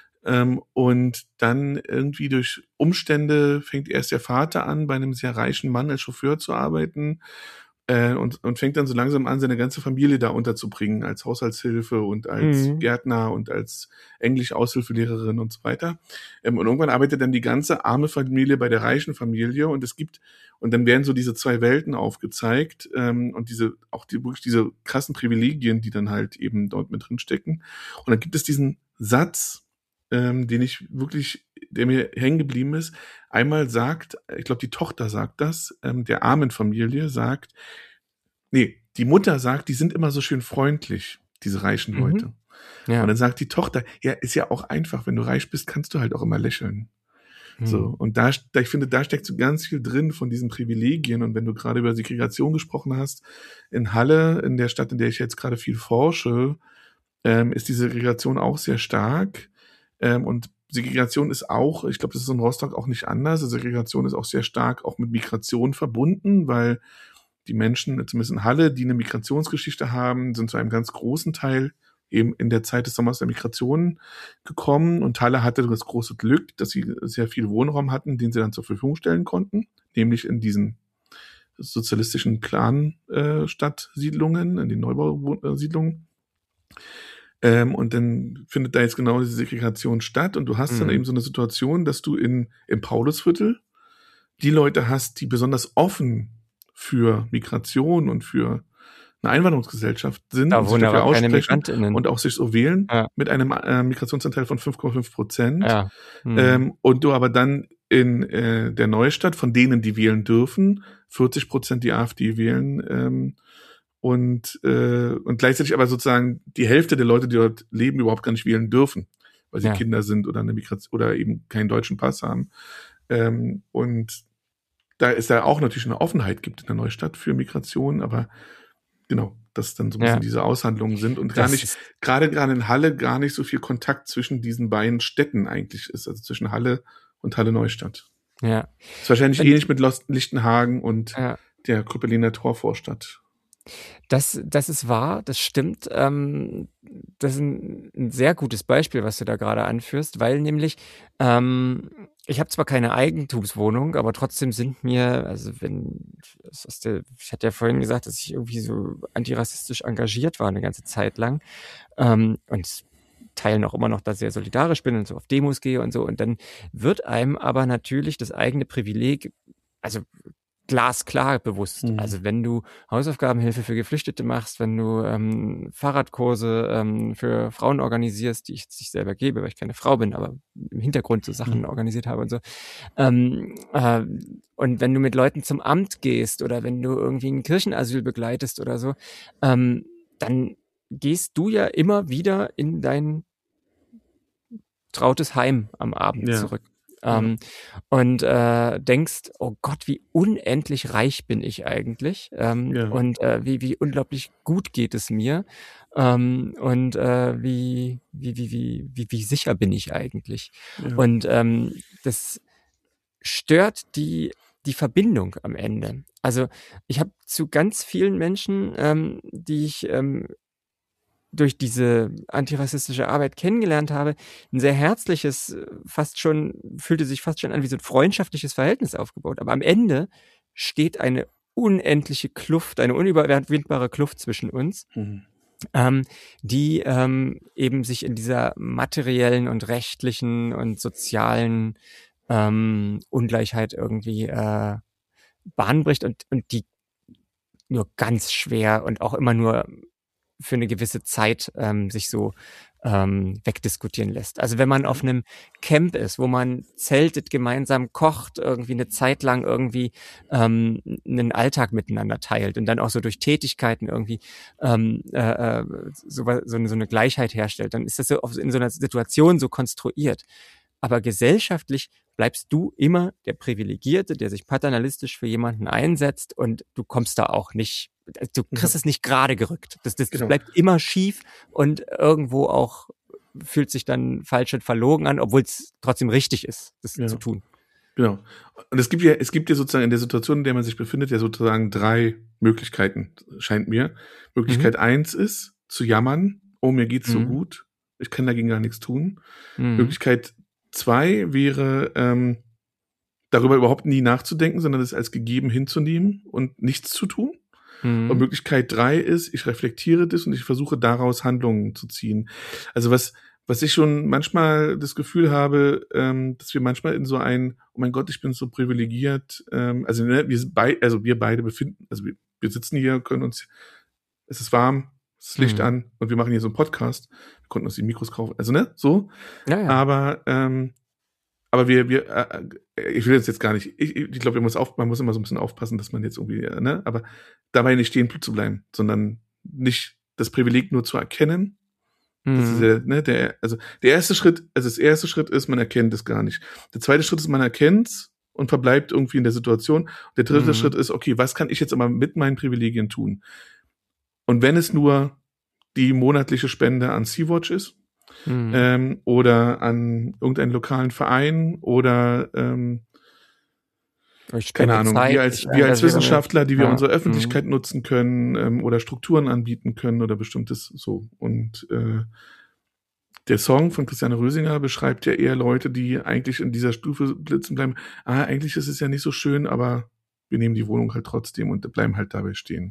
und dann irgendwie durch Umstände fängt erst der Vater an, bei einem sehr reichen Mann als Chauffeur zu arbeiten, und fängt dann so langsam an, seine ganze Familie da unterzubringen, als Haushaltshilfe und als Gärtner und als Englisch-Aushilfelehrerin und so weiter. Und irgendwann arbeitet dann die ganze arme Familie bei der reichen Familie und dann werden so diese zwei Welten aufgezeigt, und wirklich diese krassen Privilegien, die dann halt eben dort mit drin stecken. Und dann gibt es diesen Satz, der mir hängen geblieben ist. Einmal sagt, ich glaube, die Tochter sagt das, der armen Familie die Mutter sagt, die sind immer so schön freundlich, diese reichen Leute. Ja. Und dann sagt die Tochter, ja, ist ja auch einfach, wenn du reich bist, kannst du halt auch immer lächeln. So, und ich finde, da steckt so ganz viel drin von diesen Privilegien. Und wenn du gerade über Segregation gesprochen hast, in Halle, in der Stadt, in der ich jetzt gerade viel forsche, ist die Segregation auch sehr stark. Und Segregation ist auch, ich glaube, das ist in Rostock auch nicht anders. Segregation ist auch sehr stark auch mit Migration verbunden, weil die Menschen, zumindest in Halle, die eine Migrationsgeschichte haben, sind zu einem ganz großen Teil eben in der Zeit des Sommers der Migration gekommen. Und Halle hatte das große Glück, dass sie sehr viel Wohnraum hatten, den sie dann zur Verfügung stellen konnten, nämlich in diesen sozialistischen Clan-Stadtsiedlungen, in den Neubausiedlungen. Und dann findet da jetzt genau diese Segregation statt und du hast dann eben so eine Situation, dass du im Paulusviertel die Leute hast, die besonders offen für Migration und für eine Einwanderungsgesellschaft sind da wohnen aber keine Migrantinnen und auch sich so wählen mit einem Migrationsanteil von 5,5%. Ja. Und du aber dann in der Neustadt, von denen, die wählen dürfen, 40% die AfD wählen, und gleichzeitig aber sozusagen die Hälfte der Leute, die dort leben, überhaupt gar nicht wählen dürfen, weil sie Kinder sind oder eine Migration oder eben keinen deutschen Pass haben. Und da ist da auch natürlich eine Offenheit gibt in der Neustadt für Migration, aber genau, dass dann so ein bisschen diese Aushandlungen sind und gerade in Halle gar nicht so viel Kontakt zwischen diesen beiden Städten eigentlich ist, also zwischen Halle und Halle Neustadt. Ja. Ist wahrscheinlich ähnlich mit Lichtenhagen und der Krüppeliner Torvorstadt. Das ist wahr, das stimmt. Das ist ein sehr gutes Beispiel, was du da gerade anführst, weil nämlich ich habe zwar keine Eigentumswohnung, aber trotzdem sind mir, also ich hatte ja vorhin gesagt, dass ich irgendwie so antirassistisch engagiert war eine ganze Zeit lang und Teilen auch immer noch da sehr solidarisch bin und so auf Demos gehe und so. Und dann wird einem aber natürlich das eigene Privileg, also glasklar bewusst. Also wenn du Hausaufgabenhilfe für Geflüchtete machst, wenn du Fahrradkurse für Frauen organisierst, die ich jetzt nicht selber gebe, weil ich keine Frau bin, aber im Hintergrund so Sachen organisiert habe und so. Und wenn du mit Leuten zum Amt gehst oder wenn du irgendwie ein Kirchenasyl begleitest oder so, dann gehst du ja immer wieder in dein trautes Heim am Abend zurück. Und denkst, oh Gott, wie unendlich reich bin ich eigentlich und wie unglaublich gut geht es mir und wie sicher bin ich eigentlich. Und das stört die Verbindung am Ende. Also ich habe zu ganz vielen Menschen, die ich durch diese antirassistische Arbeit kennengelernt habe, ein sehr herzliches, fühlte sich fast schon an wie so ein freundschaftliches Verhältnis aufgebaut. Aber am Ende steht eine unendliche Kluft, eine unüberwindbare Kluft zwischen uns, die eben sich in dieser materiellen und rechtlichen und sozialen Ungleichheit irgendwie Bahn bricht und die nur ganz schwer und auch immer nur für eine gewisse Zeit sich so wegdiskutieren lässt. Also wenn man auf einem Camp ist, wo man zeltet, gemeinsam kocht, irgendwie eine Zeit lang irgendwie einen Alltag miteinander teilt und dann auch so durch Tätigkeiten irgendwie so eine Gleichheit herstellt, dann ist das so in so einer Situation so konstruiert. Aber gesellschaftlich bleibst du immer der Privilegierte, der sich paternalistisch für jemanden einsetzt und du kommst da auch nicht, du kriegst es nicht gerade gerückt. Das bleibt immer schief und irgendwo auch fühlt sich dann falsch und verlogen an, obwohl es trotzdem richtig ist, das zu tun. Genau. Und es gibt ja sozusagen in der Situation, in der man sich befindet, ja sozusagen 3 Möglichkeiten, scheint mir. Möglichkeit 1 ist, zu jammern, oh, mir geht's so gut, ich kann dagegen gar nichts tun. Möglichkeit 2 wäre, darüber überhaupt nie nachzudenken, sondern es als gegeben hinzunehmen und nichts zu tun. Und Möglichkeit 3 ist, ich reflektiere das und ich versuche daraus Handlungen zu ziehen. Also was ich schon manchmal das Gefühl habe, dass wir manchmal in so ein, oh mein Gott, ich bin so privilegiert, wir beide befinden, also wir sitzen hier, können uns, es ist warm, es ist Licht an und wir machen hier so einen Podcast. Wir konnten uns die Mikros kaufen, also so. Ja. Aber ich will jetzt gar nicht, ich glaube, man muss immer so ein bisschen aufpassen, dass man jetzt irgendwie, aber dabei nicht stehen zu bleiben, sondern nicht das Privileg nur zu erkennen. Das ist der erste Schritt ist, man erkennt es gar nicht. Der zweite Schritt ist, man erkennt es und verbleibt irgendwie in der Situation. Der dritte Schritt ist, okay, was kann ich jetzt aber mit meinen Privilegien tun? Und wenn es nur die monatliche Spende an Sea-Watch ist, oder an irgendeinen lokalen Verein oder keine Ahnung, wir als Wissenschaftler, die wir unsere Öffentlichkeit nutzen können oder Strukturen anbieten können oder bestimmtes so. Und der Song von Christiane Rösinger beschreibt ja eher Leute, die eigentlich in dieser Stufe blitzen bleiben. Eigentlich ist es ja nicht so schön, aber wir nehmen die Wohnung halt trotzdem und bleiben halt dabei stehen.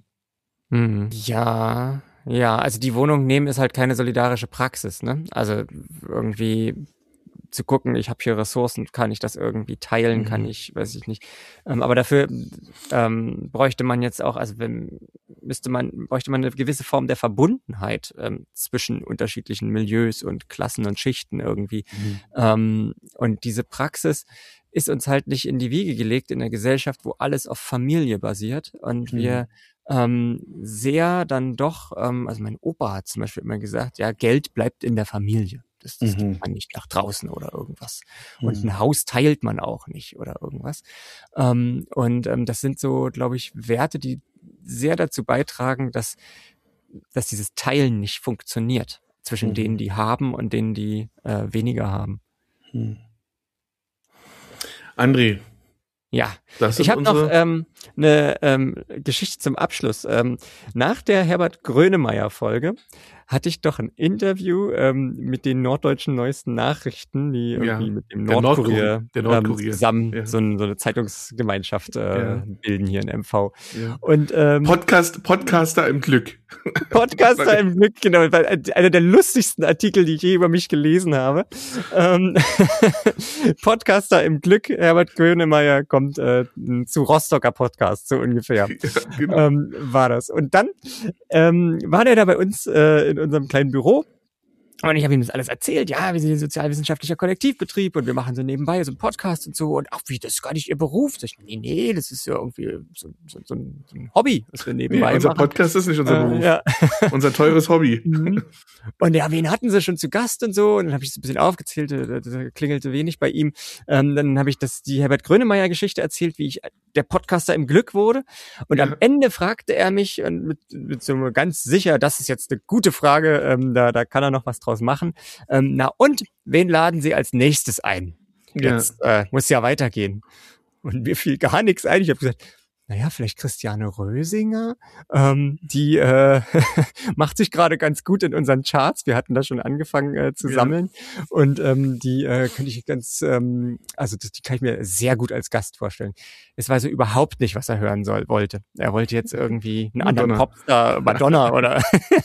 Ja, also die Wohnung nehmen ist halt keine solidarische Praxis, ne? Also irgendwie zu gucken, ich habe hier Ressourcen, kann ich das irgendwie teilen, weiß ich nicht. Aber dafür bräuchte man jetzt auch, bräuchte man eine gewisse Form der Verbundenheit zwischen unterschiedlichen Milieus und Klassen und Schichten irgendwie. Und diese Praxis ist uns halt nicht in die Wiege gelegt in einer Gesellschaft, wo alles auf Familie basiert und wir sehr dann doch, also mein Opa hat zum Beispiel immer gesagt, ja, Geld bleibt in der Familie. Das gibt man nicht nach draußen oder irgendwas. Und ein Haus teilt man auch nicht oder irgendwas. Das sind so, glaube ich, Werte, die sehr dazu beitragen, dass dieses Teilen nicht funktioniert zwischen denen, die haben und denen, die weniger haben. André, Ja, Das ich ist habe noch eine Geschichte zum Abschluss. Nach der Herbert Grönemeyer-Folge hatte ich doch ein Interview mit den norddeutschen neuesten Nachrichten, die irgendwie mit dem Nordkurier zusammen so eine Zeitungsgemeinschaft bilden hier in MV. Ja. Und Podcaster im Glück. Podcaster im Glück, genau. Einer der lustigsten Artikel, die ich je über mich gelesen habe. Podcaster im Glück, Herbert Grönemeyer kommt zu Rostocker Podcast, so ungefähr. Ja, genau. War das. Und dann war der da bei uns in unserem kleinen Büro. Und ich habe ihm das alles erzählt. Ja, wir sind ein sozialwissenschaftlicher Kollektivbetrieb und wir machen so nebenbei so einen Podcast und so. Und ach, wie, das ist gar nicht Ihr Beruf. Sag ich, nee, das ist ja irgendwie so ein Hobby, was wir nebenbei unser machen. Podcast ist nicht unser Beruf. Ja. Unser teures Hobby. Und ja, wen hatten sie schon zu Gast und so? Und dann habe ich es ein bisschen aufgezählt, das klingelte wenig bei ihm. Dann habe ich die Herbert Grönemeyer-Geschichte erzählt, wie ich der Podcaster im Glück wurde. Und am Ende fragte er mich, und mit so ganz sicher, das ist jetzt eine gute Frage, da kann er noch was draus machen. Na und, wen laden Sie als nächstes ein? Jetzt muss ja weitergehen. Und mir fiel gar nichts ein. Ich habe gesagt, naja, vielleicht Christiane Rösinger, die macht sich gerade ganz gut in unseren Charts. Wir hatten da schon angefangen zu sammeln und die könnte ich ganz, die kann ich mir sehr gut als Gast vorstellen. Es war so überhaupt nicht, was er hören wollte. Er wollte jetzt irgendwie einen anderen Popstar, Madonna oder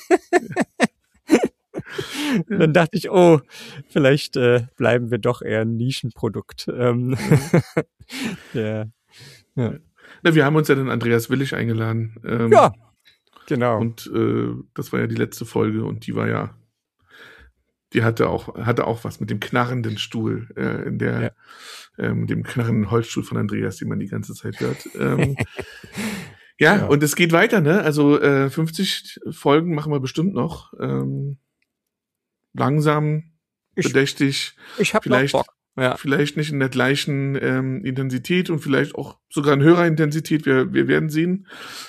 Dann dachte ich, vielleicht bleiben wir doch eher ein Nischenprodukt. Ja. Na, wir haben uns ja den Andreas Willig eingeladen. Ja, genau. Und das war ja die letzte Folge und die war die hatte auch was mit dem knarrenden Stuhl dem knarrenden Holzstuhl von Andreas, den man die ganze Zeit hört. Und es geht weiter, ne? Also 50 Folgen machen wir bestimmt noch. Langsam, bedächtig. Ich habe noch Bock. Ja. Vielleicht nicht in der gleichen Intensität und vielleicht auch sogar in höherer Intensität. Wir werden sehen.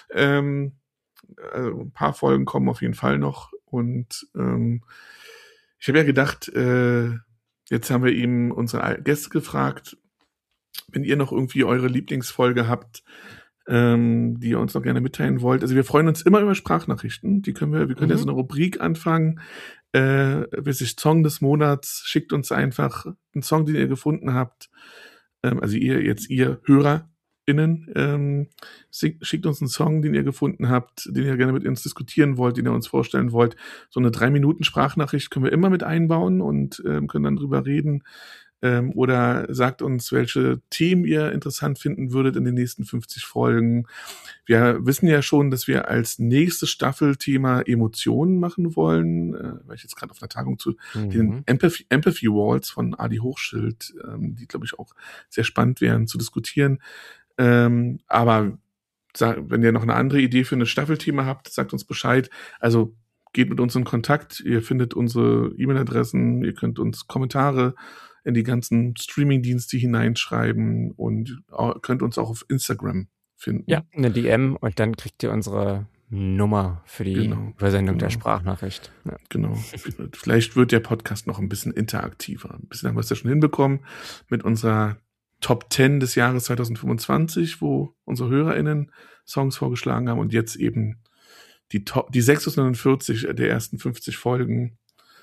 Also ein paar Folgen kommen auf jeden Fall noch. Und ich habe ja gedacht, jetzt haben wir eben unsere Gäste gefragt, wenn ihr noch irgendwie eure Lieblingsfolge habt, die ihr uns noch gerne mitteilen wollt. Also wir freuen uns immer über Sprachnachrichten. Wir können ja so eine Rubrik anfangen. Song des Monats, schickt uns einfach einen Song, den ihr gefunden habt. Also ihr HörerInnen, schickt uns einen Song, den ihr gefunden habt, den ihr gerne mit uns diskutieren wollt, den ihr uns vorstellen wollt. So eine 3-Minuten-Sprachnachricht können wir immer mit einbauen und können dann drüber reden. Oder sagt uns, welche Themen ihr interessant finden würdet in den nächsten 50 Folgen. Wir wissen ja schon, dass wir als nächstes Staffelthema Emotionen machen wollen, weil ich jetzt gerade auf einer Tagung zu den Empathy Walls von Adi Hochschild, die, glaube ich, auch sehr spannend wären zu diskutieren. Aber wenn ihr noch eine andere Idee für ein Staffelthema habt, sagt uns Bescheid. Also geht mit uns in Kontakt. Ihr findet unsere E-Mail-Adressen, ihr könnt uns Kommentare in die ganzen Streaming-Dienste hineinschreiben und könnt uns auch auf Instagram finden. Ja, eine DM und dann kriegt ihr unsere Nummer für die Übersendung der Sprachnachricht. Ja. Genau. Vielleicht wird der Podcast noch ein bisschen interaktiver. Ein bisschen haben wir es ja schon hinbekommen mit unserer Top 10 des Jahres 2025, wo unsere HörerInnen Songs vorgeschlagen haben und jetzt eben die 46 der ersten 50 Folgen.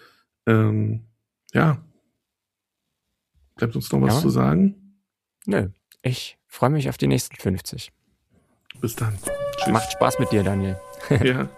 Bleibt uns noch was zu sagen? Nö, ich freue mich auf die nächsten 50. Bis dann. Tschüss. Macht Spaß mit dir, Daniel. Ja.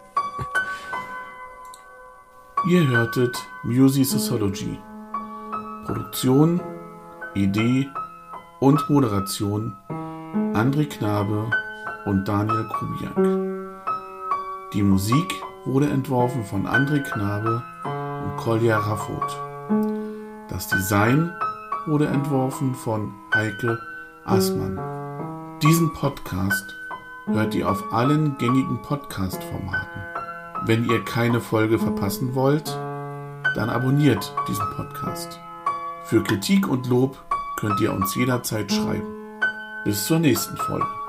Ihr hörtet Music Sociology. Produktion, Idee und Moderation André Knabe und Daniel Kubiak. Die Musik wurde entworfen von André Knabe und Kolja Raffot. Das Design wurde entworfen von Heike Assmann. Diesen Podcast hört ihr auf allen gängigen Podcast-Formaten. Wenn ihr keine Folge verpassen wollt, dann abonniert diesen Podcast. Für Kritik und Lob könnt ihr uns jederzeit schreiben. Bis zur nächsten Folge.